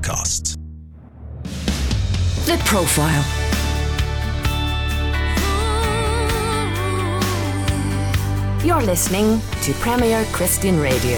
Podcasts. The Profile. You're listening to Premier Christian Radio.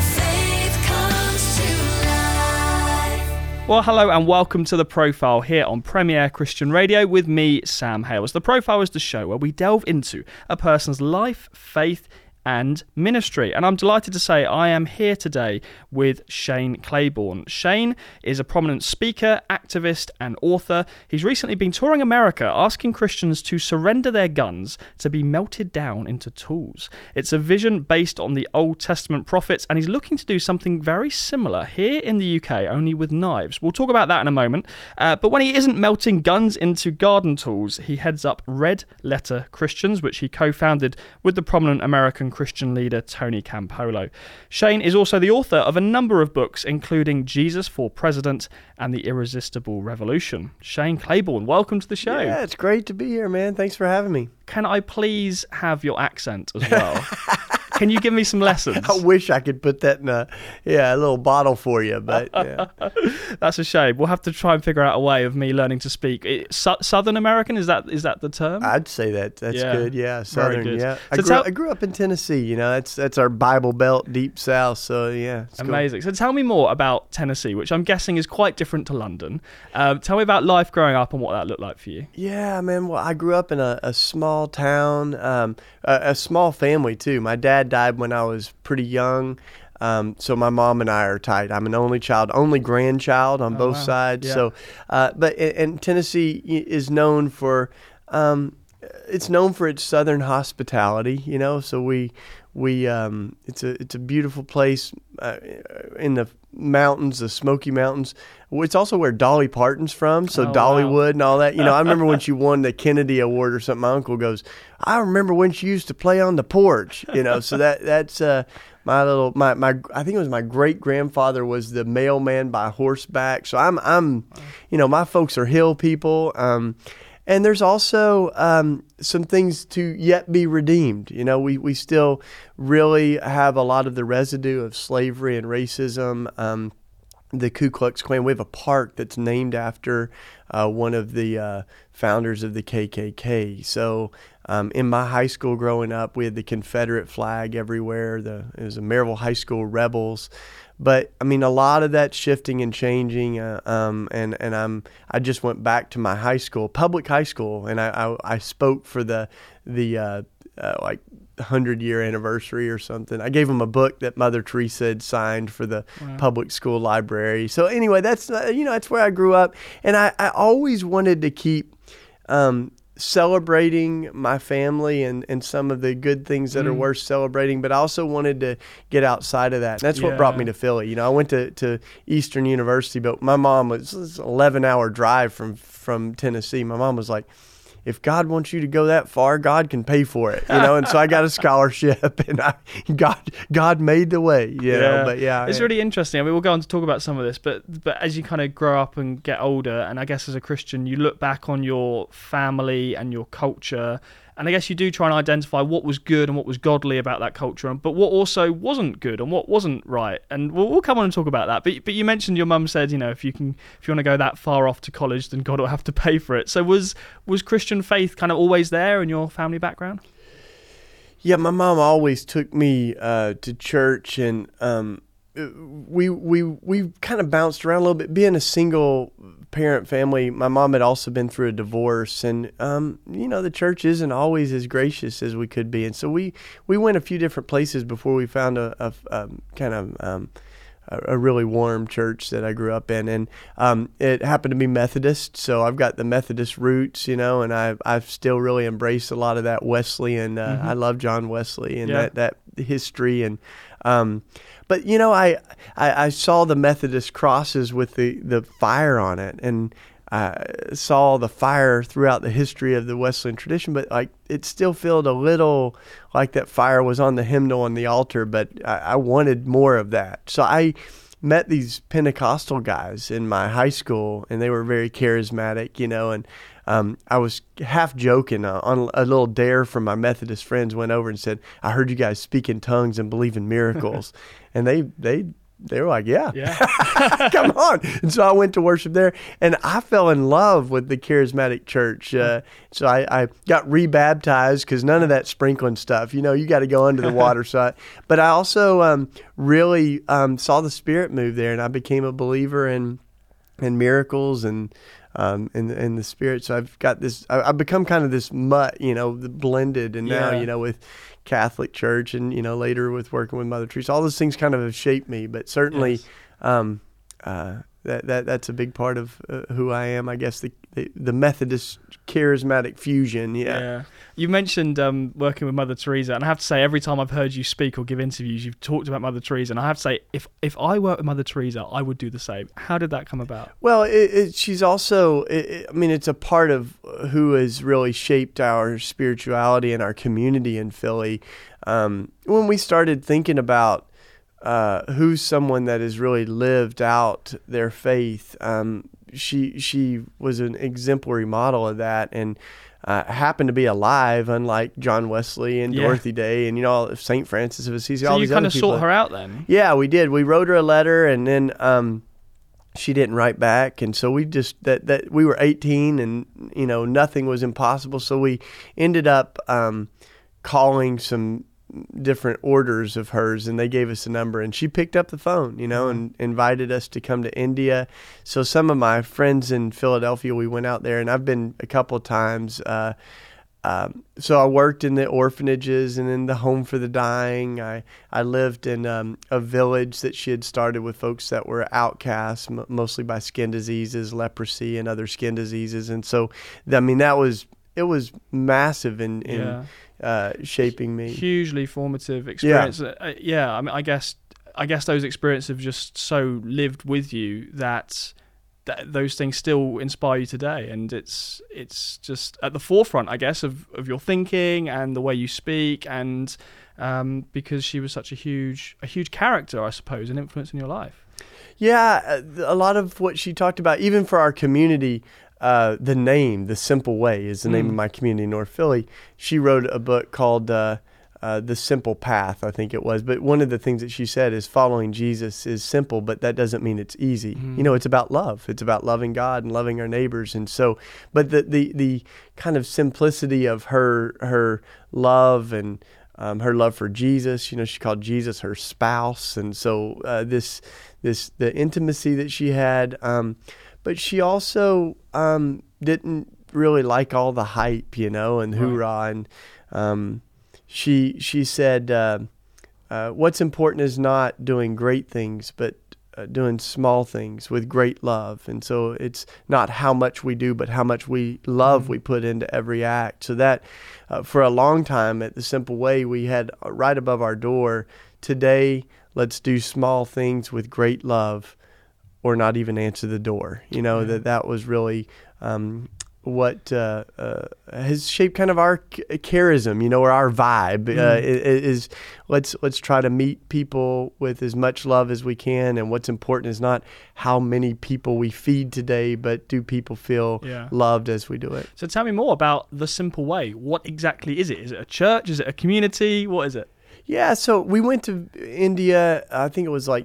Well, hello and welcome to The Profile here on Premier Christian Radio with me, Sam Hales. The Profile is the show where we delve into a person's life, faith, and ministry. And I'm delighted to say I am here today with Shane Claiborne. Shane is a prominent speaker, activist, and author. He's recently been touring America asking Christians to surrender their guns to be melted down into tools. It's a vision based on the Old Testament prophets, and he's looking to do something very similar here in the UK, only with knives. We'll talk about that in a moment. But when he isn't melting guns into garden tools, he heads up Red Letter Christians, which he co-founded with the prominent American Christian leader Tony Campolo. Shane is also the author of a number of books, including Jesus for President and The Irresistible Revolution. Shane Claiborne, welcome to the show. Yeah, it's great to be here, man. Thanks for having me. Can I please have your accent as well? Can you give me some lessons? I wish I could put that in a little bottle for you, but yeah. That's a shame. We'll have to try and figure out a way of me learning to speak. Southern American, is that the term? I'd say that's good. Yeah, Southern. Very good. Yeah, So I grew up in Tennessee. You know, that's our Bible Belt, deep South. So yeah, it's amazing. Cool. So tell me more about Tennessee, which I'm guessing is quite different to London. Tell me about life growing up and what that looked like for you. Yeah, man. Well, I grew up in a small town, a small family too. My dad died when I was pretty young. So my mom and I are tight. I'm an only child, only grandchild on both sides. Yeah. So, and Tennessee is known for, it's known for its southern hospitality, you know, so it's a beautiful place, in the mountains, the Smoky Mountains. It's also where Dolly Parton's from, so Dollywood and all that. You know, I remember when she won the Kennedy Award or something. My uncle goes, I remember when she used to play on the porch. You know, so that's I think it was my great grandfather was the mailman by horseback. So I'm you know, my folks are hill people. And there's also some things to yet be redeemed. You know, we still really have a lot of the residue of slavery and racism. The Ku Klux Klan, we have a park that's named after one of the founders of the KKK. So in my high school growing up, we had the Confederate flag everywhere. It was the Maryville High School Rebels. But I mean, a lot of that's shifting and changing, and I just went back to my high school, public high school, and I spoke for the 100-year anniversary or something. I gave them a book that Mother Teresa had signed for the public school library. So anyway, that's that's where I grew up, and I always wanted to keep celebrating my family and some of the good things that are worth celebrating, but I also wanted to get outside of that. And that's what brought me to Philly. You know, I went to Eastern University, but my mom was an 11-hour drive from Tennessee. My mom was like, if God wants you to go that far, God can pay for it, you know. And so I got a scholarship, and God made the way, you know. But it's really interesting. I mean, we'll go on to talk about some of this, but as you kind of grow up and get older, and I guess as a Christian, you look back on your family and your culture, and I guess you do try and identify what was good and what was godly about that culture, but what also wasn't good and what wasn't right. And we'll come on and talk about that. But you mentioned your mum said, you know, if you want to go that far off to college, then God will have to pay for it. So was Christian faith kind of always there in your family background? Yeah, my mom always took me to church, and we kind of bounced around a little bit. Being a single parent family, my mom had also been through a divorce, and the church isn't always as gracious as we could be, and so we went a few different places before we found a really warm church that I grew up in, and it happened to be Methodist, so I've got the Methodist roots, you know, and I've still really embraced a lot of that Wesleyan. I love John Wesley and that history, and but you know, I saw the Methodist crosses with the fire on it, and I saw the fire throughout the history of the Wesleyan tradition, but like it still felt a little like that fire was on the hymnal on the altar, but I wanted more of that. So I met these Pentecostal guys in my high school, and they were very charismatic, you know, and I was half joking on a little dare from my Methodist friends, went over and said, I heard you guys speak in tongues and believe in miracles. And they they were like, yeah. Yeah. Come on. And so I went to worship there, and I fell in love with the charismatic church. So I got rebaptized because none of that sprinkling stuff, you got to go under the water. But I also really saw the Spirit move there, and I became a believer in miracles and in the Spirit. So I've got this, I've become kind of this mutt, blended, and now, with Catholic Church and, later with working with Mother Teresa, all those things kind of have shaped me, but certainly, that's a big part of who I am, I guess, the Methodist charismatic fusion. Yeah. You mentioned working with Mother Teresa, and I have to say, every time I've heard you speak or give interviews, you've talked about Mother Teresa, and I have to say, if I worked with Mother Teresa, I would do the same. How did that come about? Well, she's also, it's a part of who has really shaped our spirituality and our community in Philly. When we started thinking about who's someone that has really lived out their faith, she was an exemplary model of that, and happened to be alive, unlike John Wesley and Dorothy Day and St. Francis of Assisi. So all you these kind other of people. sought her out then? Yeah, we did. We wrote her a letter, and then she didn't write back, and so we just that we were 18, and nothing was impossible. So we ended up calling some different orders of hers, and they gave us a number, and she picked up the phone, and invited us to come to India. So some of my friends in Philadelphia, we went out there, and I've been a couple of times. So I worked in the orphanages and in the home for the dying. I lived in a village that she had started with folks that were outcasts, mostly by skin diseases, leprosy, and other skin diseases. And so, it was massive in shaping me. Hugely formative experience. I guess those experiences have just so lived with you that those things still inspire you today, and it's just at the forefront, I guess, of your thinking and the way you speak, and because she was such a huge character, I suppose, and influence in your life. Yeah, a lot of what she talked about, even for our community. The name, The Simple Way, is the name of my community in North Philly. She wrote a book called The Simple Path, I think it was. But one of the things that she said is following Jesus is simple, but that doesn't mean it's easy. It's about love. It's about loving God and loving our neighbors. And so, but the kind of simplicity of her love and her love for Jesus, she called Jesus her spouse. And so the intimacy that she had, but she also didn't really like all the hype, and hoorah. And she said, what's important is not doing great things, but doing small things with great love. And so it's not how much we do, but how much we love we put into every act. So that for a long time at The Simple Way, we had right above our door, today, let's do small things with great love, or not even answer the door. That was really what has shaped kind of our charism, or our vibe. Is let's try to meet people with as much love as we can, and what's important is not how many people we feed today, but do people feel loved as we do it. So tell me more about The Simple Way. What exactly is it? Is it a church? Is it a community? What is it? Yeah, so we went to India, I think it was like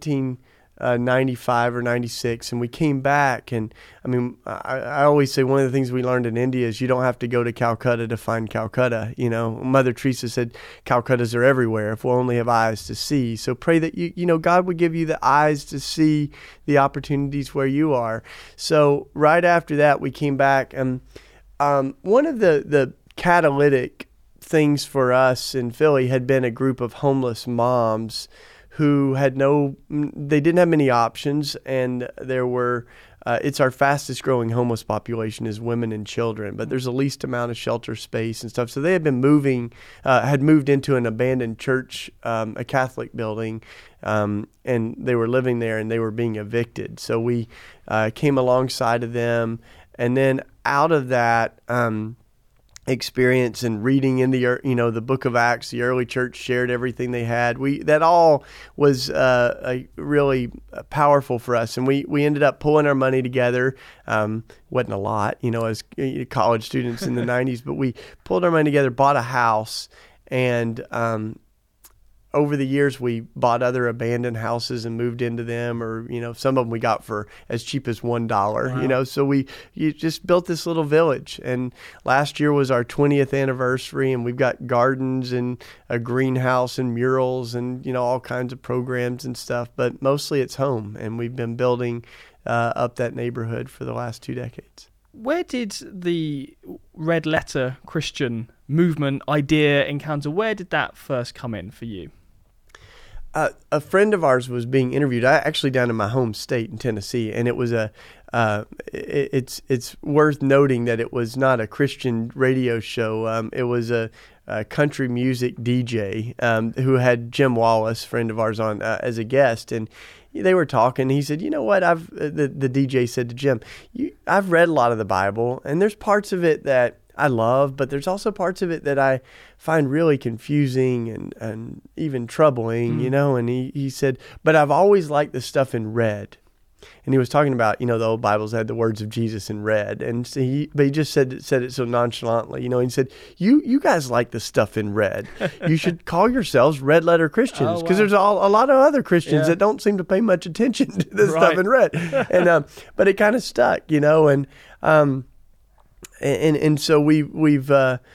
95 or 96, and we came back, and I always say one of the things we learned in India is you don't have to go to Calcutta to find Calcutta. Mother Teresa said Calcuttas are everywhere if we'll only have eyes to see. So pray that God would give you the eyes to see the opportunities where you are. So right after that we came back, and one of the catalytic things for us in Philly had been a group of homeless moms who they didn't have many options, and there were, it's our fastest growing homeless population is women and children, but there's the least amount of shelter space and stuff. So they had been had moved into an abandoned church, a Catholic building, and they were living there, and they were being evicted. So we came alongside of them, and then out of that, experience and reading in the book of Acts, the early church shared everything they had. That all was really powerful for us, and we ended up pulling our money together. Wasn't a lot, as college students in the 90s, but we pulled our money together, bought a house, and over the years, we bought other abandoned houses and moved into them, or, some of them we got for as cheap as $1, Wow. So you just built this little village. And last year was our 20th anniversary, and we've got gardens and a greenhouse and murals and, all kinds of programs and stuff. But mostly it's home, and we've been building up that neighborhood for the last 2 decades. Where did the Red Letter Christian movement, idea, encounter, where did that first come in for you? A friend of ours was being interviewed, actually down in my home state in Tennessee, and it was it's worth noting that it was not a Christian radio show. It was a country music DJ who had Jim Wallace, friend of ours, on as a guest, and they were talking. He said, "You know what? The DJ said to Jim, I've read a lot of the Bible, and there's parts of it that I love, but there's also parts of it that I find really confusing and even troubling, And he said, but I've always liked the stuff in red." And he was talking about, the old Bibles had the words of Jesus in red. And so he just said it so nonchalantly, and he said, you guys like the stuff in red. You should call yourselves Red Letter Christians, because there's a lot of other Christians that don't seem to pay much attention to the stuff in red. And but it kind of stuck, and so we've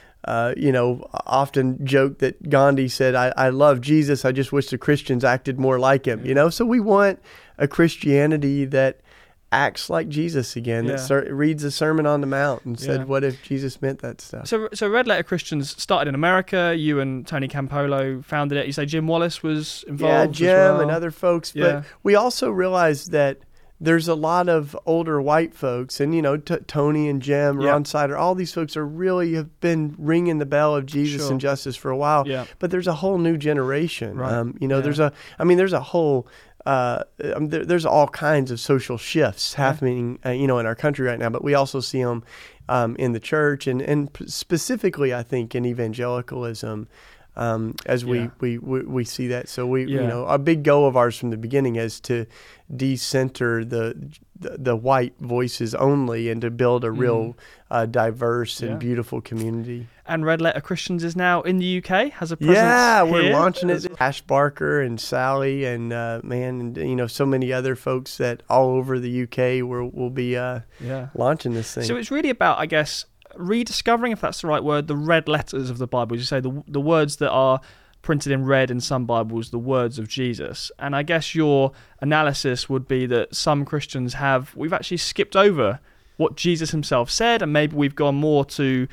often joked that Gandhi said, I love Jesus, I just wish the Christians acted more like him, So we want a Christianity that acts like Jesus again, that reads the Sermon on the Mount and said, what if Jesus meant that stuff? So Red Letter Christians started in America. You and Tony Campolo founded it. You say Jim Wallace was involved? Yeah, Jim as well. And other folks. But we also realized that there's a lot of older white folks, and Tony and Jim, Ron Sider, all these folks have been ringing the bell of Jesus and justice for a while. Yeah. But there's a whole new generation. Right. There's a whole there's all kinds of social shifts happening, in our country right now. But we also see them in the church, and specifically, I think, in evangelicalism. As we see that. So a big goal of ours from the beginning is to decenter the white voices only, and to build a real diverse and beautiful community. And Red Letter Christians is now in the UK, has a presence here. We're launching it. Well. Ash Barker and Sally and so many other folks that all over the UK will be launching this thing. So it's really about, I guess, rediscovering, if that's the right word, the red letters of the Bible. As you say, the words that are printed in red in some Bibles, the words of Jesus. And I guess your analysis would be that some Christians we've actually skipped over what Jesus himself said, and maybe we've gone more to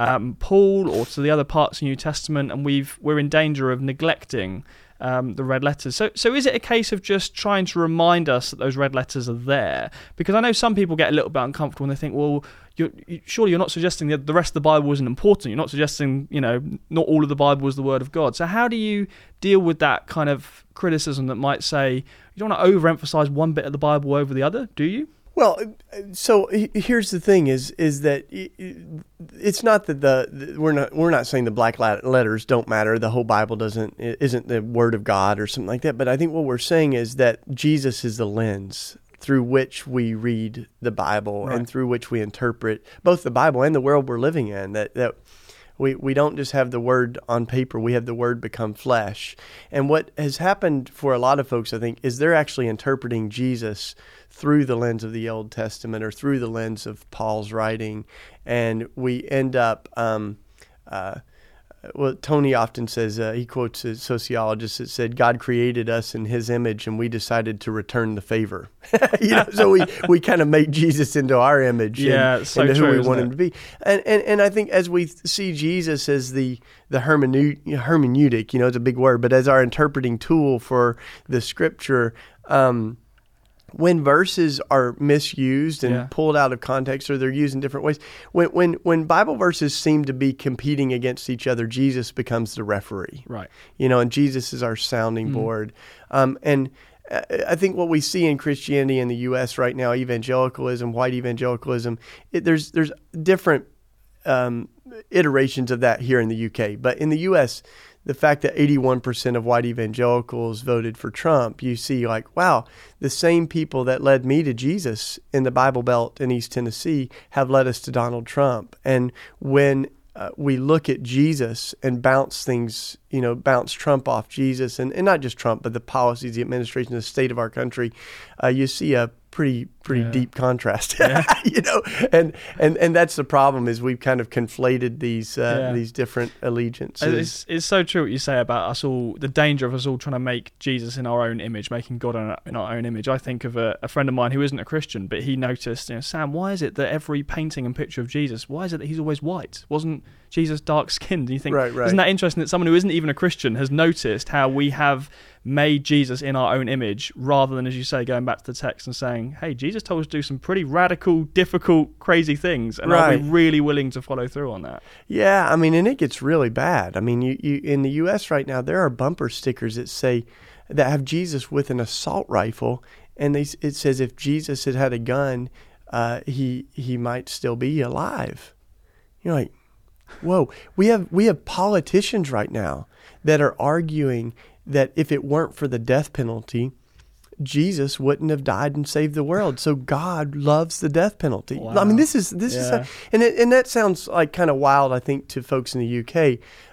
Paul or to the other parts of the New Testament, and we're in danger of neglecting the red letters. So is it a case of just trying to remind us that those red letters are there? Because I know some people get a little bit uncomfortable when they think, well, surely you're not suggesting that the rest of the Bible isn't important. You're not suggesting, not all of the Bible is the Word of God. So how do you deal with that kind of criticism that might say, you don't want to overemphasize one bit of the Bible over the other, do you? Well, so here's the thing: is that it's not that we're not saying the black letters don't matter. The whole Bible isn't the Word of God or something like that. But I think what we're saying is that Jesus is the lens through which we read the Bible, and through which we interpret both the Bible and the world we're living in. That we don't just have the Word on paper; we have the Word become flesh. And what has happened for a lot of folks, I think, is they're actually interpreting Jesus through the lens of the Old Testament or through the lens of Paul's writing, and we end up. Tony often says, he quotes a sociologist that said, God created us in his image and we decided to return the favor. So we kind of made Jesus into our image and into who we want him to be. And I think as we see Jesus as the hermeneutic, it's a big word, but as our interpreting tool for the scripture, when verses are misused and pulled out of context, or they're used in different ways, when Bible verses seem to be competing against each other, Jesus becomes the referee. Right. And Jesus is our sounding board. And I think what we see in Christianity in the U.S. right now, evangelicalism, white evangelicalism, there's different iterations of that here in the UK. But in the U.S., the fact that 81% of white evangelicals voted for Trump, you see wow, the same people that led me to Jesus in the Bible Belt in East Tennessee have led us to Donald Trump. And when we look at Jesus and bounce things, bounce Trump off Jesus, and not just Trump, but the policies, the administration, the state of our country, you see a pretty deep contrast, and that's the problem, is we've kind of conflated these different allegiances. It's so true what you say about us all, the danger of us all trying to make Jesus in our own image, making God in our own image. I think of a friend of mine who isn't a Christian, but he noticed, Sam, why is it that every painting and picture of Jesus, why is it that he's always white? Wasn't Jesus dark-skinned? And you think, right. Isn't that interesting that someone who isn't even a Christian has noticed how we have made Jesus in our own image, rather than, as you say, going back to the text and saying, hey, Jesus told us to do some pretty radical, difficult, crazy things, and are we really willing to follow through on that? Yeah, and it gets really bad. You in the U.S. right now, there are bumper stickers that have Jesus with an assault rifle, and it says if Jesus had a gun, he might still be alive. You're like, whoa. We have politicians right now that are arguing that if it weren't for the death penalty, Jesus wouldn't have died and saved the world. So God loves the death penalty. Wow. This is and that sounds like kind of wild, I think, to folks in the UK.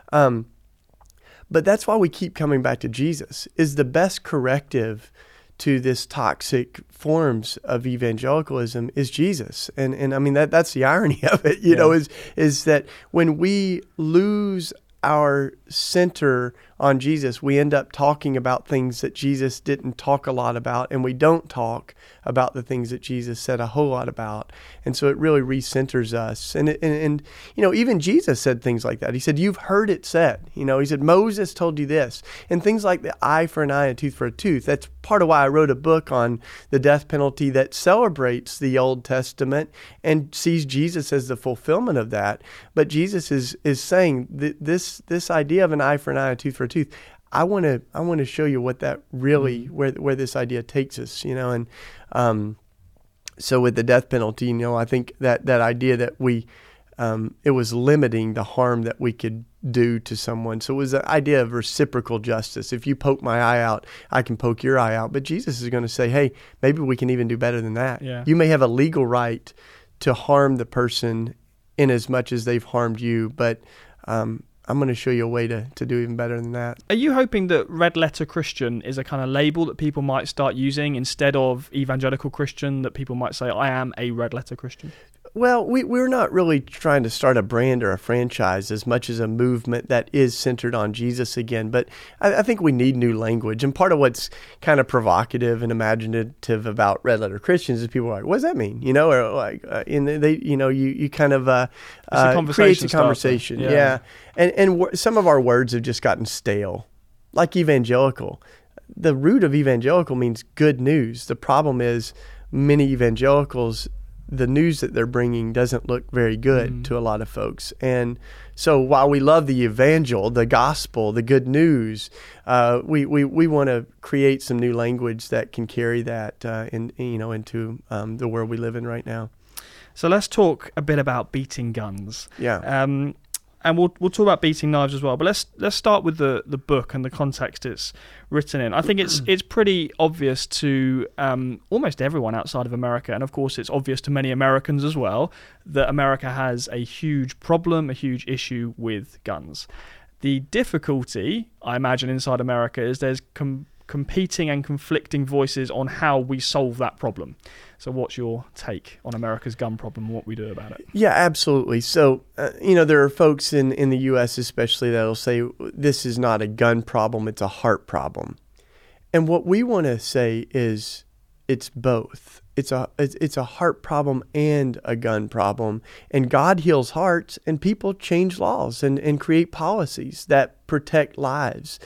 But that's why we keep coming back to Jesus. Is the best corrective to this toxic forms of evangelicalism is Jesus. And that's the irony of it, is that when we lose our center on Jesus, we end up talking about things that Jesus didn't talk a lot about, and we don't talk about the things that Jesus said a whole lot about. And so it really recenters us. And even Jesus said things like that. He said, you've heard it said. He said, Moses told you this. And things like the eye for an eye, a tooth for a tooth. That's part of why I wrote a book on the death penalty that celebrates the Old Testament and sees Jesus as the fulfillment of that. But Jesus is saying that this idea of an eye for an eye, a tooth for a tooth, I want to show you what that really, where this idea takes us, and so with the death penalty, I think that idea that it was limiting the harm that we could do to someone. So it was the idea of reciprocal justice. If you poke my eye out, I can poke your eye out. But Jesus is going to say, hey, maybe we can even do better than that. Yeah. You may have a legal right to harm the person in as much as they've harmed you, but I'm going to show you a way to do even better than that. Are you hoping that Red Letter Christian is a kind of label that people might start using instead of evangelical Christian, that people might say, I am a Red Letter Christian? Well, we're not really trying to start a brand or a franchise as much as a movement that is centered on Jesus again. But I think we need new language. And part of what's kind of provocative and imaginative about Red Letter Christians is people are like, what does that mean? Or like, you kind of creates a conversation. Yeah. And some of our words have just gotten stale, like evangelical. The root of evangelical means good news. The problem is many evangelicals, the news that they're bringing doesn't look very good to a lot of folks. And so while we love the evangel, the gospel, the good news, we want to create some new language that can carry that into the world we live in right now. So let's talk a bit about beating guns. Yeah. And we'll talk about beating knives as well. But let's start with the book and the context it's written in. I think it's pretty obvious to almost everyone outside of America, and of course it's obvious to many Americans as well, that America has a huge problem, a huge issue with guns. The difficulty, I imagine, inside America is there's competing and conflicting voices on how we solve that problem. So what's your take on America's gun problem and what we do about it? Yeah, absolutely. So, there are folks in the U.S. especially that will say this is not a gun problem, it's a heart problem. And what we want to say is it's both. It's a heart problem and a gun problem. And God heals hearts, and people change laws and create policies that protect lives.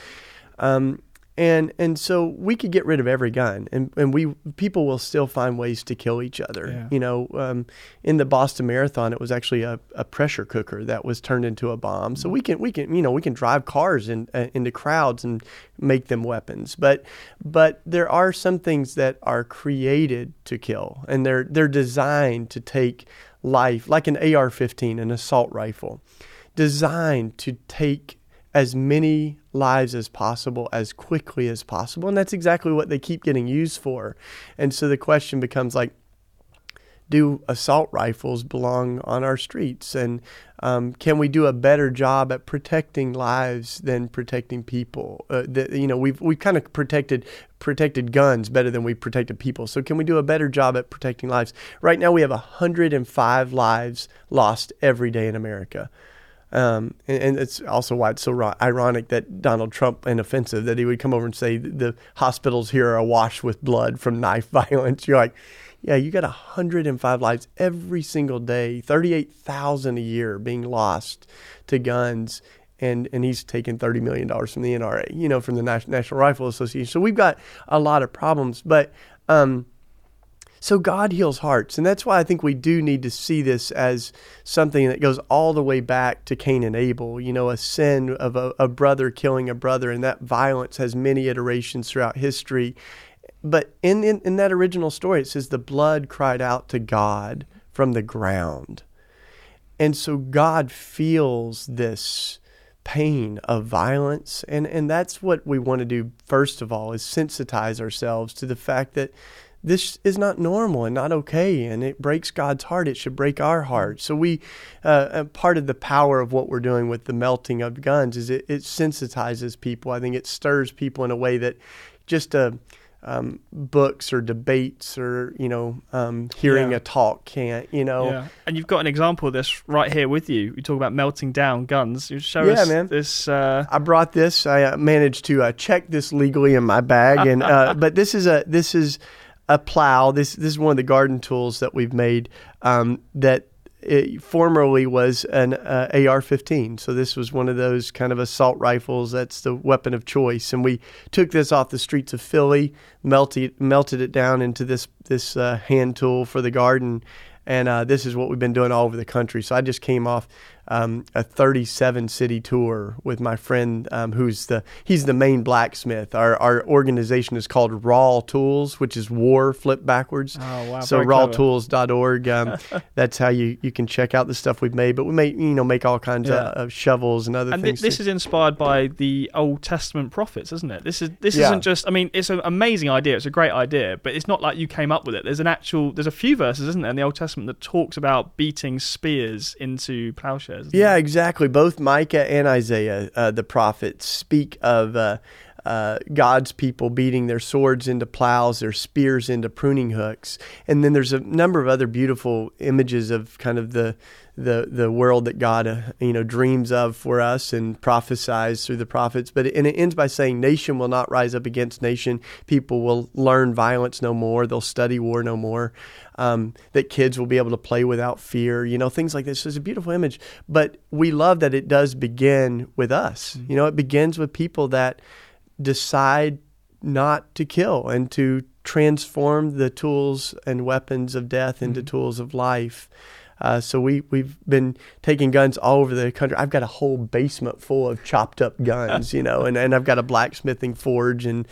And so we could get rid of every gun, and people will still find ways to kill each other. Yeah. In the Boston Marathon, it was actually a pressure cooker that was turned into a bomb. So we can drive cars into crowds and make them weapons. But there are some things that are created to kill, and they're designed to take life, like an AR-15, an assault rifle, designed to take as many lives as possible, as quickly as possible. And that's exactly what they keep getting used for. And so the question becomes like, do assault rifles belong on our streets? And can we do a better job at protecting lives than protecting people? We've kind of protected guns better than we protected people. So can we do a better job at protecting lives? Right now we have 105 lives lost every day in America. And it's also why it's so ironic that Donald Trump, and offensive, that he would come over and say the hospitals here are awash with blood from knife violence. You're like, yeah, you got 105 lives every single day, 38,000 a year being lost to guns. And he's taken $30 million from the NRA, from the National Rifle Association. So we've got a lot of problems. But so God heals hearts. And that's why I think we do need to see this as something that goes all the way back to Cain and Abel, a sin of a brother killing a brother. And that violence has many iterations throughout history. But in that original story, it says the blood cried out to God from the ground. And so God feels this pain of violence. And that's what we want to do, first of all, is sensitize ourselves to the fact that this is not normal and not okay, and it breaks God's heart. It should break our heart. So we, part of the power of what we're doing with the melting of guns is it sensitizes people. I think it stirs people in a way that just books or debates or hearing a talk can't. Yeah. And you've got an example of this right here with you. You talk about melting down guns. You show us man. This. I brought this. I managed to check this legally in my bag, and but this is a plow. This is one of the garden tools that we've made that it formerly was an AR-15. So this was one of those kind of assault rifles. That's the weapon of choice. And we took this off the streets of Philly, melted it down into this hand tool for the garden. And this is what we've been doing all over the country. So I just came off a 37-city tour with my friend he's the main blacksmith. Our organization is called Raw Tools, which is war flipped backwards. Oh, wow. So rawtools.org. That's how you can check out the stuff we've made. But we make all kinds of shovels and other things. And this is inspired by the Old Testament prophets, isn't it? This isn't just, it's an amazing idea. It's a great idea, but it's not like you came up with it. There's a few verses, isn't there, in the Old Testament that talks about beating spears into plowshares. Yeah, exactly. Both Micah and Isaiah, the prophets, speak of God's people beating their swords into plows, their spears into pruning hooks. And then there's a number of other beautiful images of kind of the world that God dreams of for us and prophesies through the prophets. But it ends by saying, nation will not rise up against nation. People will learn violence no more. They'll study war no more. That kids will be able to play without fear, things like this. So it's a beautiful image. But we love that it does begin with us. Mm-hmm. It begins with people that decide not to kill and to transform the tools and weapons of death into tools of life. So we've been taking guns all over the country. I've got a whole basement full of chopped up guns, and I've got a blacksmithing forge and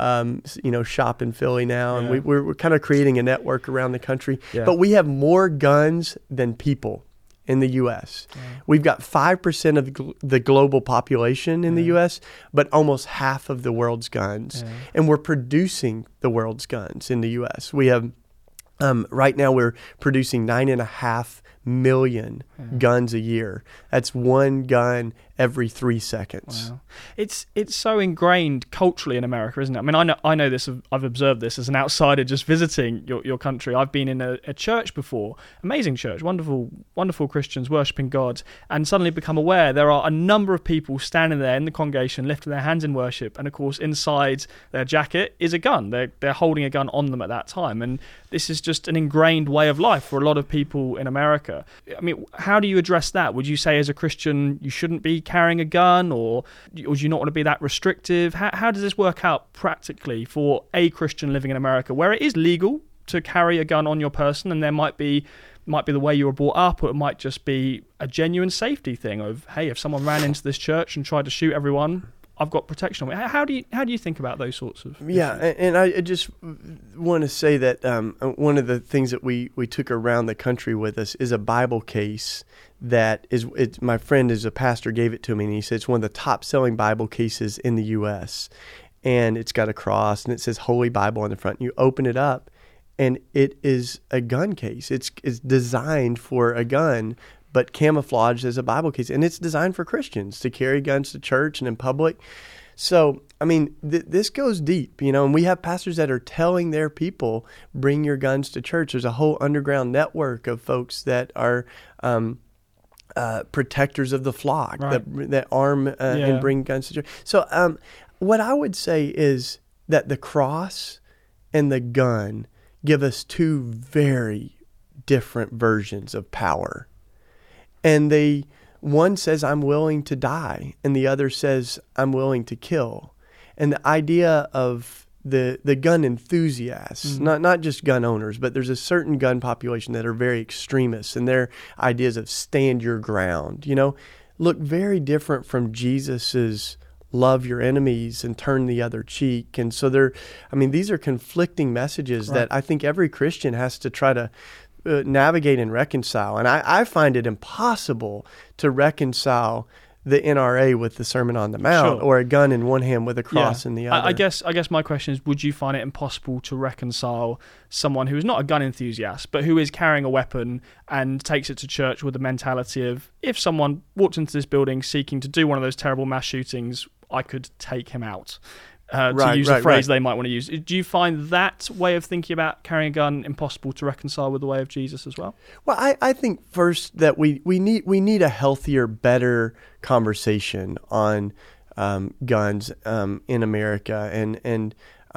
shop in Philly now, and we're kind of creating a network around the country. Yeah. But we have more guns than people in the U.S. Yeah. We've got 5% of the global population in the U.S., but almost half of the world's guns, and we're producing the world's guns in the U.S. We have. Right now, we're producing 9.5 million guns a year. That's one gun every 3 seconds. Wow. It's so ingrained culturally in America, isn't it? I mean, I know this. I've observed this as an outsider just visiting your country. I've been in a church before, amazing church, wonderful Christians worshiping God, and suddenly become aware there are a number of people standing there in the congregation, lifting their hands in worship, and of course inside their jacket is a gun. They're holding a gun on them at that time, and this is just an ingrained way of life for a lot of people in America. I mean, how do you address that? Would you say as a Christian you shouldn't be carrying a gun, or do you not want to be that restrictive? How does this work out practically for a Christian living in America, where it is legal to carry a gun on your person, and there might be the way you were brought up, or it might just be a genuine safety thing of, hey, if someone ran into this church and tried to shoot everyone, I've got protection on me. How do you think about those sorts of issues? And I just want to say that one of the things that we took around the country with us is a Bible case that my friend is a pastor, gave it to me, and he said it's one of the top selling Bible cases in the U.S. And it's got a cross and it says Holy Bible on the front. You open it up and it is a gun case. It's designed for a gun, but camouflaged as a Bible case. And it's designed for Christians to carry guns to church and in public. So, I mean, this goes deep, and we have pastors that are telling their people, bring your guns to church. There's a whole underground network of folks that are protectors of the flock, right, that arm and bring guns to church. So what I would say is that the cross and the gun give us two very different versions of power. And one says, I'm willing to die, and the other says, I'm willing to kill. And the idea of the gun enthusiasts, not just gun owners, but there's a certain gun population that are very extremists, and their ideas of stand your ground, look very different from Jesus's love your enemies and turn the other cheek. And so these are conflicting messages that I think every Christian has to try to navigate and reconcile. And I find it impossible to reconcile the NRA with the Sermon on the Mount, or a gun in one hand with a cross in the other. I guess my question is, would you find it impossible to reconcile someone who is not a gun enthusiast, but who is carrying a weapon and takes it to church with the mentality of, if someone walked into this building seeking to do one of those terrible mass shootings, I could take him out? To use a phrase they might want to use. Do you find that way of thinking about carrying a gun impossible to reconcile with the way of Jesus as well? Well, I think first that we need a healthier, better conversation on guns in America, and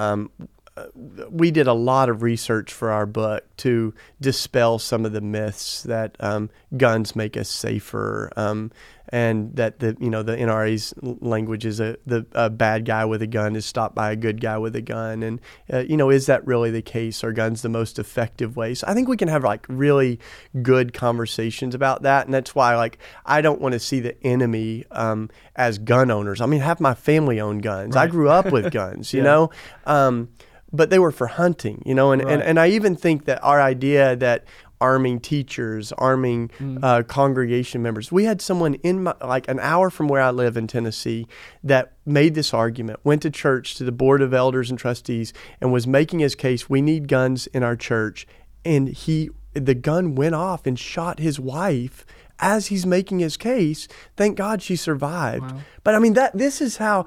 we did a lot of research for our book to dispel some of the myths that guns make us safer, and that the NRA's language is a bad guy with a gun is stopped by a good guy with a gun, and is that really the case? Are guns the most effective way? So I think we can have really good conversations about that, and that's why I don't want to see the enemy as gun owners. I mean, half my family owned guns. Right. I grew up with guns, but they were for hunting, and I even think that our idea that arming teachers, arming congregation members. We had someone in an hour from where I live in Tennessee that made this argument, went to church, to the board of elders and trustees, and was making his case, we need guns in our church. And the gun went off and shot his wife as he's making his case. Thank God she survived. Wow. But this is how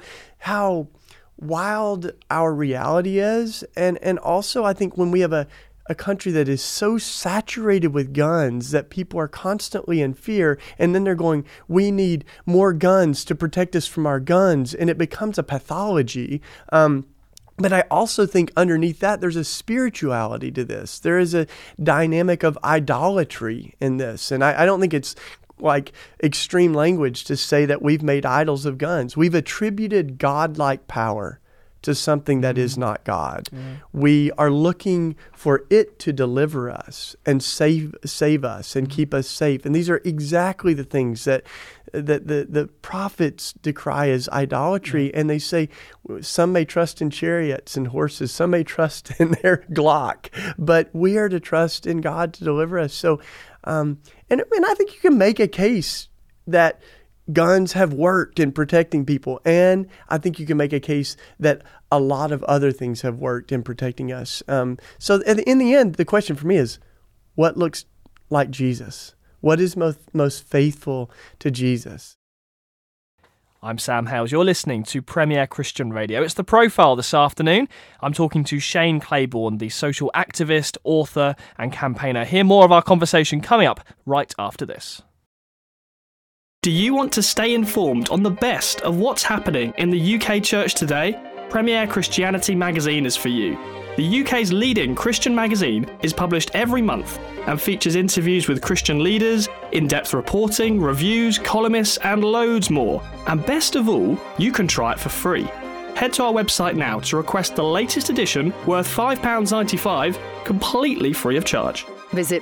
wild our reality is. And also I think when we have a country that is so saturated with guns that people are constantly in fear, and then they're going, we need more guns to protect us from our guns, and it becomes a pathology. But I also think underneath that, there's a spirituality to this. There is a dynamic of idolatry in this, and I don't think it's extreme language to say that we've made idols of guns. We've attributed godlike power to something that is not God. We are looking for it to deliver us and save us and keep us safe. And these are exactly the things that the prophets decry as idolatry. And they say some may trust in chariots and horses, some may trust in their Glock, but we are to trust in God to deliver us. So, and I think you can make a case that guns have worked in protecting people. And I think you can make a case that a lot of other things have worked in protecting us. So in the end, the question for me is, what looks like Jesus? What is most faithful to Jesus? I'm Sam Hales. You're listening to Premier Christian Radio. It's The Profile this afternoon. I'm talking to Shane Claiborne, the social activist, author and campaigner. Hear more of our conversation coming up right after this. Do you want to stay informed on the best of what's happening in the UK church today? Premier Christianity magazine is for you. The UK's leading Christian magazine is published every month and features interviews with Christian leaders, in-depth reporting, reviews, columnists, and loads more. And best of all, you can try it for free. Head to our website now to request the latest edition worth £5.95 completely free of charge. Visit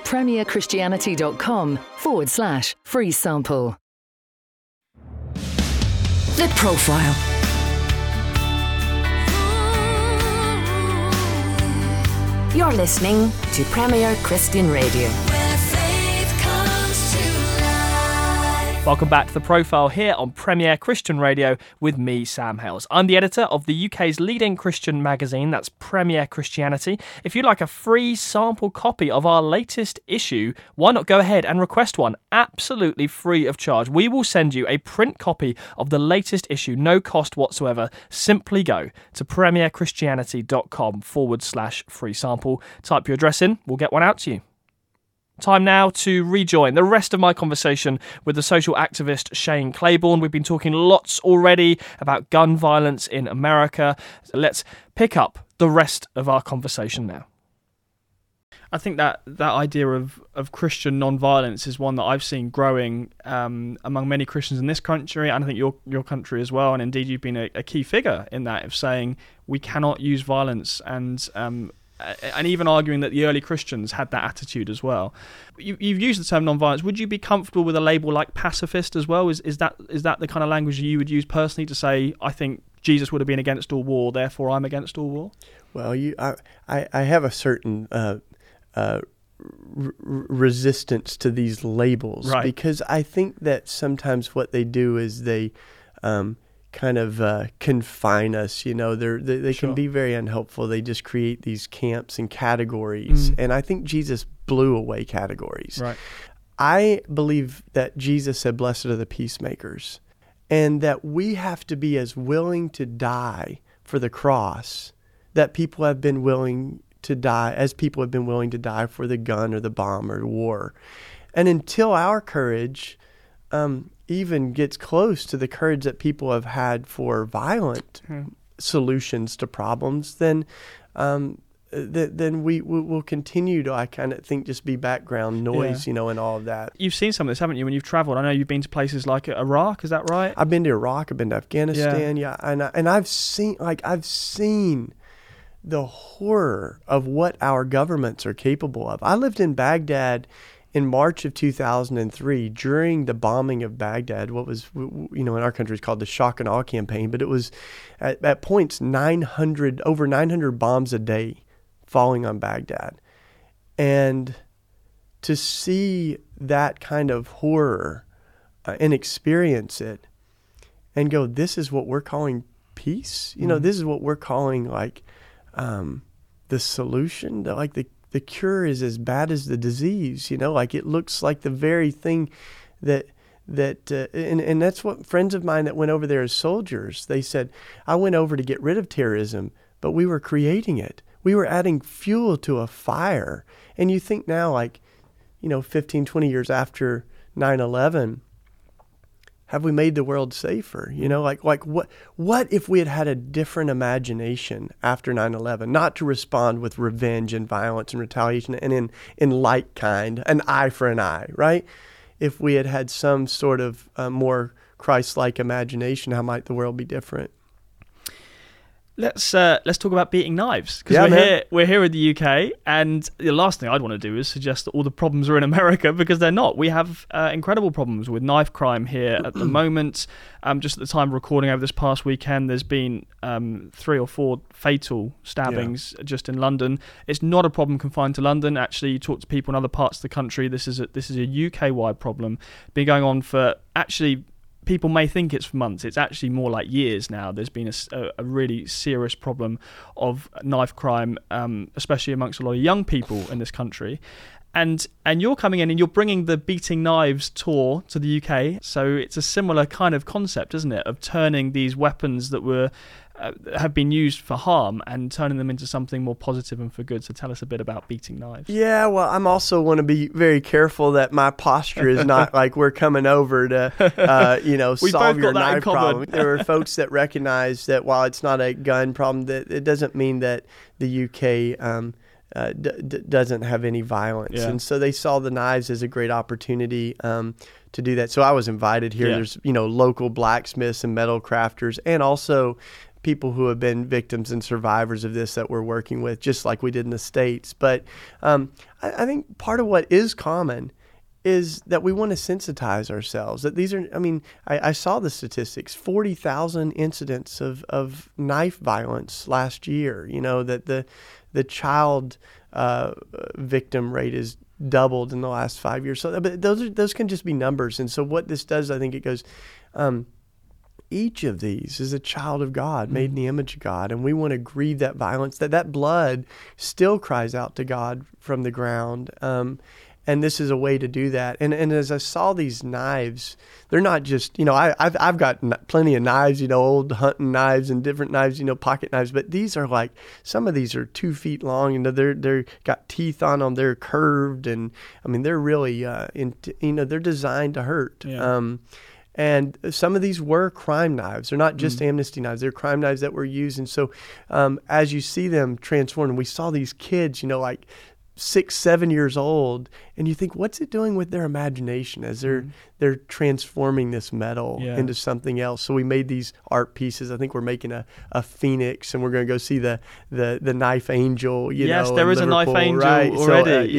premierchristianity.com/free sample. The Profile. You're listening to Premier Christian Radio. Where faith comes to life. Welcome back to The Profile here on Premier Christian Radio with me, Sam Hales. I'm the editor of the UK's leading Christian magazine, that's Premier Christianity. If you'd like a free sample copy of our latest issue, why not go ahead and request one absolutely free of charge? We will send you a print copy of the latest issue, no cost whatsoever. Simply go to premierchristianity.com/free sample. Type your address in, we'll get one out to you. Time now to rejoin the rest of my conversation with the social activist Shane Claiborne. We've been talking lots already about gun violence in America. So let's pick up the rest of our conversation now. I think that idea of Christian non-violence is one that I've seen growing among many Christians in this country, and I think your country as well. And indeed, you've been a key figure in that, of saying we cannot use violence, and even arguing that the early Christians had that attitude as well. You've used the term non-violence. Would you be comfortable with a label like pacifist as well? Is that the kind of language you would use personally to say, I think Jesus would have been against all war, therefore I'm against all war? Well, I have a certain resistance to these labels, right? Because I think that sometimes what they do is they kind of confine us. You know, they Sure. can be very unhelpful. They just create these camps and categories, and I think Jesus blew away categories. Right. I believe that Jesus said, "Blessed are the peacemakers," and that we have to be as willing to die for the cross that people have been willing to die, as people have been willing to die for the gun or the bomb or war. And until our courage even gets close to the courage that people have had for violent solutions to problems, then we will continue to, I kind of think, just be background noise, Yeah. And all of that. You've seen some of this, haven't you, when you've travelled? I know you've been to places like Iraq, is that right? I've been to Iraq, I've been to Afghanistan, and I've seen the horror of what our governments are capable of. I lived in Baghdad in March of 2003 during the bombing of Baghdad, what was, in our country is called the shock and awe campaign, but it was at points over 900 bombs a day falling on Baghdad. And to see that kind of horror and experience it and go, this is what we're calling peace? This is what we're calling the solution? The cure is as bad as the disease, it looks like the very thing that and that's what friends of mine that went over there as soldiers, they said, I went over to get rid of terrorism, but we were creating it. We were adding fuel to a fire. And you think now, 15, 20 years after 9/11, have we made the world safer? What if we had a different imagination after 9/11, not to respond with revenge and violence and retaliation and in like kind, an eye for an eye, right? If we had some sort of more Christ-like imagination, how might the world be different? Let's talk about beating knives, because we're here in the UK, and the last thing I'd want to do is suggest that all the problems are in America, because they're not. We have incredible problems with knife crime here at the moment. Just at the time of recording over this past weekend, there's been 3 or 4 fatal stabbings just in London. It's not a problem confined to London. Actually, you talk to people in other parts of the country, this is a UK-wide problem. Been going on for people may think it's for months. It's actually more like years now. There's been a really serious problem of knife crime, especially amongst a lot of young people in this country. And you're coming in and you're bringing the Beating Knives tour to the UK. So it's a similar kind of concept, isn't it, of turning these weapons that have been used for harm and turning them into something more positive and for good. So tell us a bit about Beating Knives. Yeah, well, I'm also want to be very careful that my posture is not like we're coming over to, solve your knife problem. There are folks that recognize that while it's not a gun problem, that it doesn't mean that the UK doesn't have any violence. Yeah. And so they saw the knives as a great opportunity to do that. So I was invited here. Yeah. There's, local blacksmiths and metal crafters, and also people who have been victims and survivors of this that we're working with, just like we did in the States. But I think part of what is common is that we want to sensitize ourselves. That these are, I saw the statistics, 40,000 incidents of knife violence last year, that the child victim rate is doubled in the last 5 years. So, but those can just be numbers. And so what this does, I think it goes, each of these is a child of God, made in the image of God, and we want to grieve that violence. That blood still cries out to God from the ground, and this is a way to do that. And as I saw these knives, they're not just, I've got plenty of knives, old hunting knives and different knives, pocket knives, but these are like, some of these are 2 feet long, and they're got teeth on them, they're curved, and I mean they're really, they're designed to hurt. Yeah. And some of these were crime knives. They're not just amnesty knives. They're crime knives that were used. And so as you see them transformed, and we saw these kids, like 6, 7 years old, and you think, what's it doing with their imagination as they're transforming this metal into something else? So we made these art pieces. I think we're making a phoenix, and we're going to go see the knife angel. Yes, there is a knife angel already.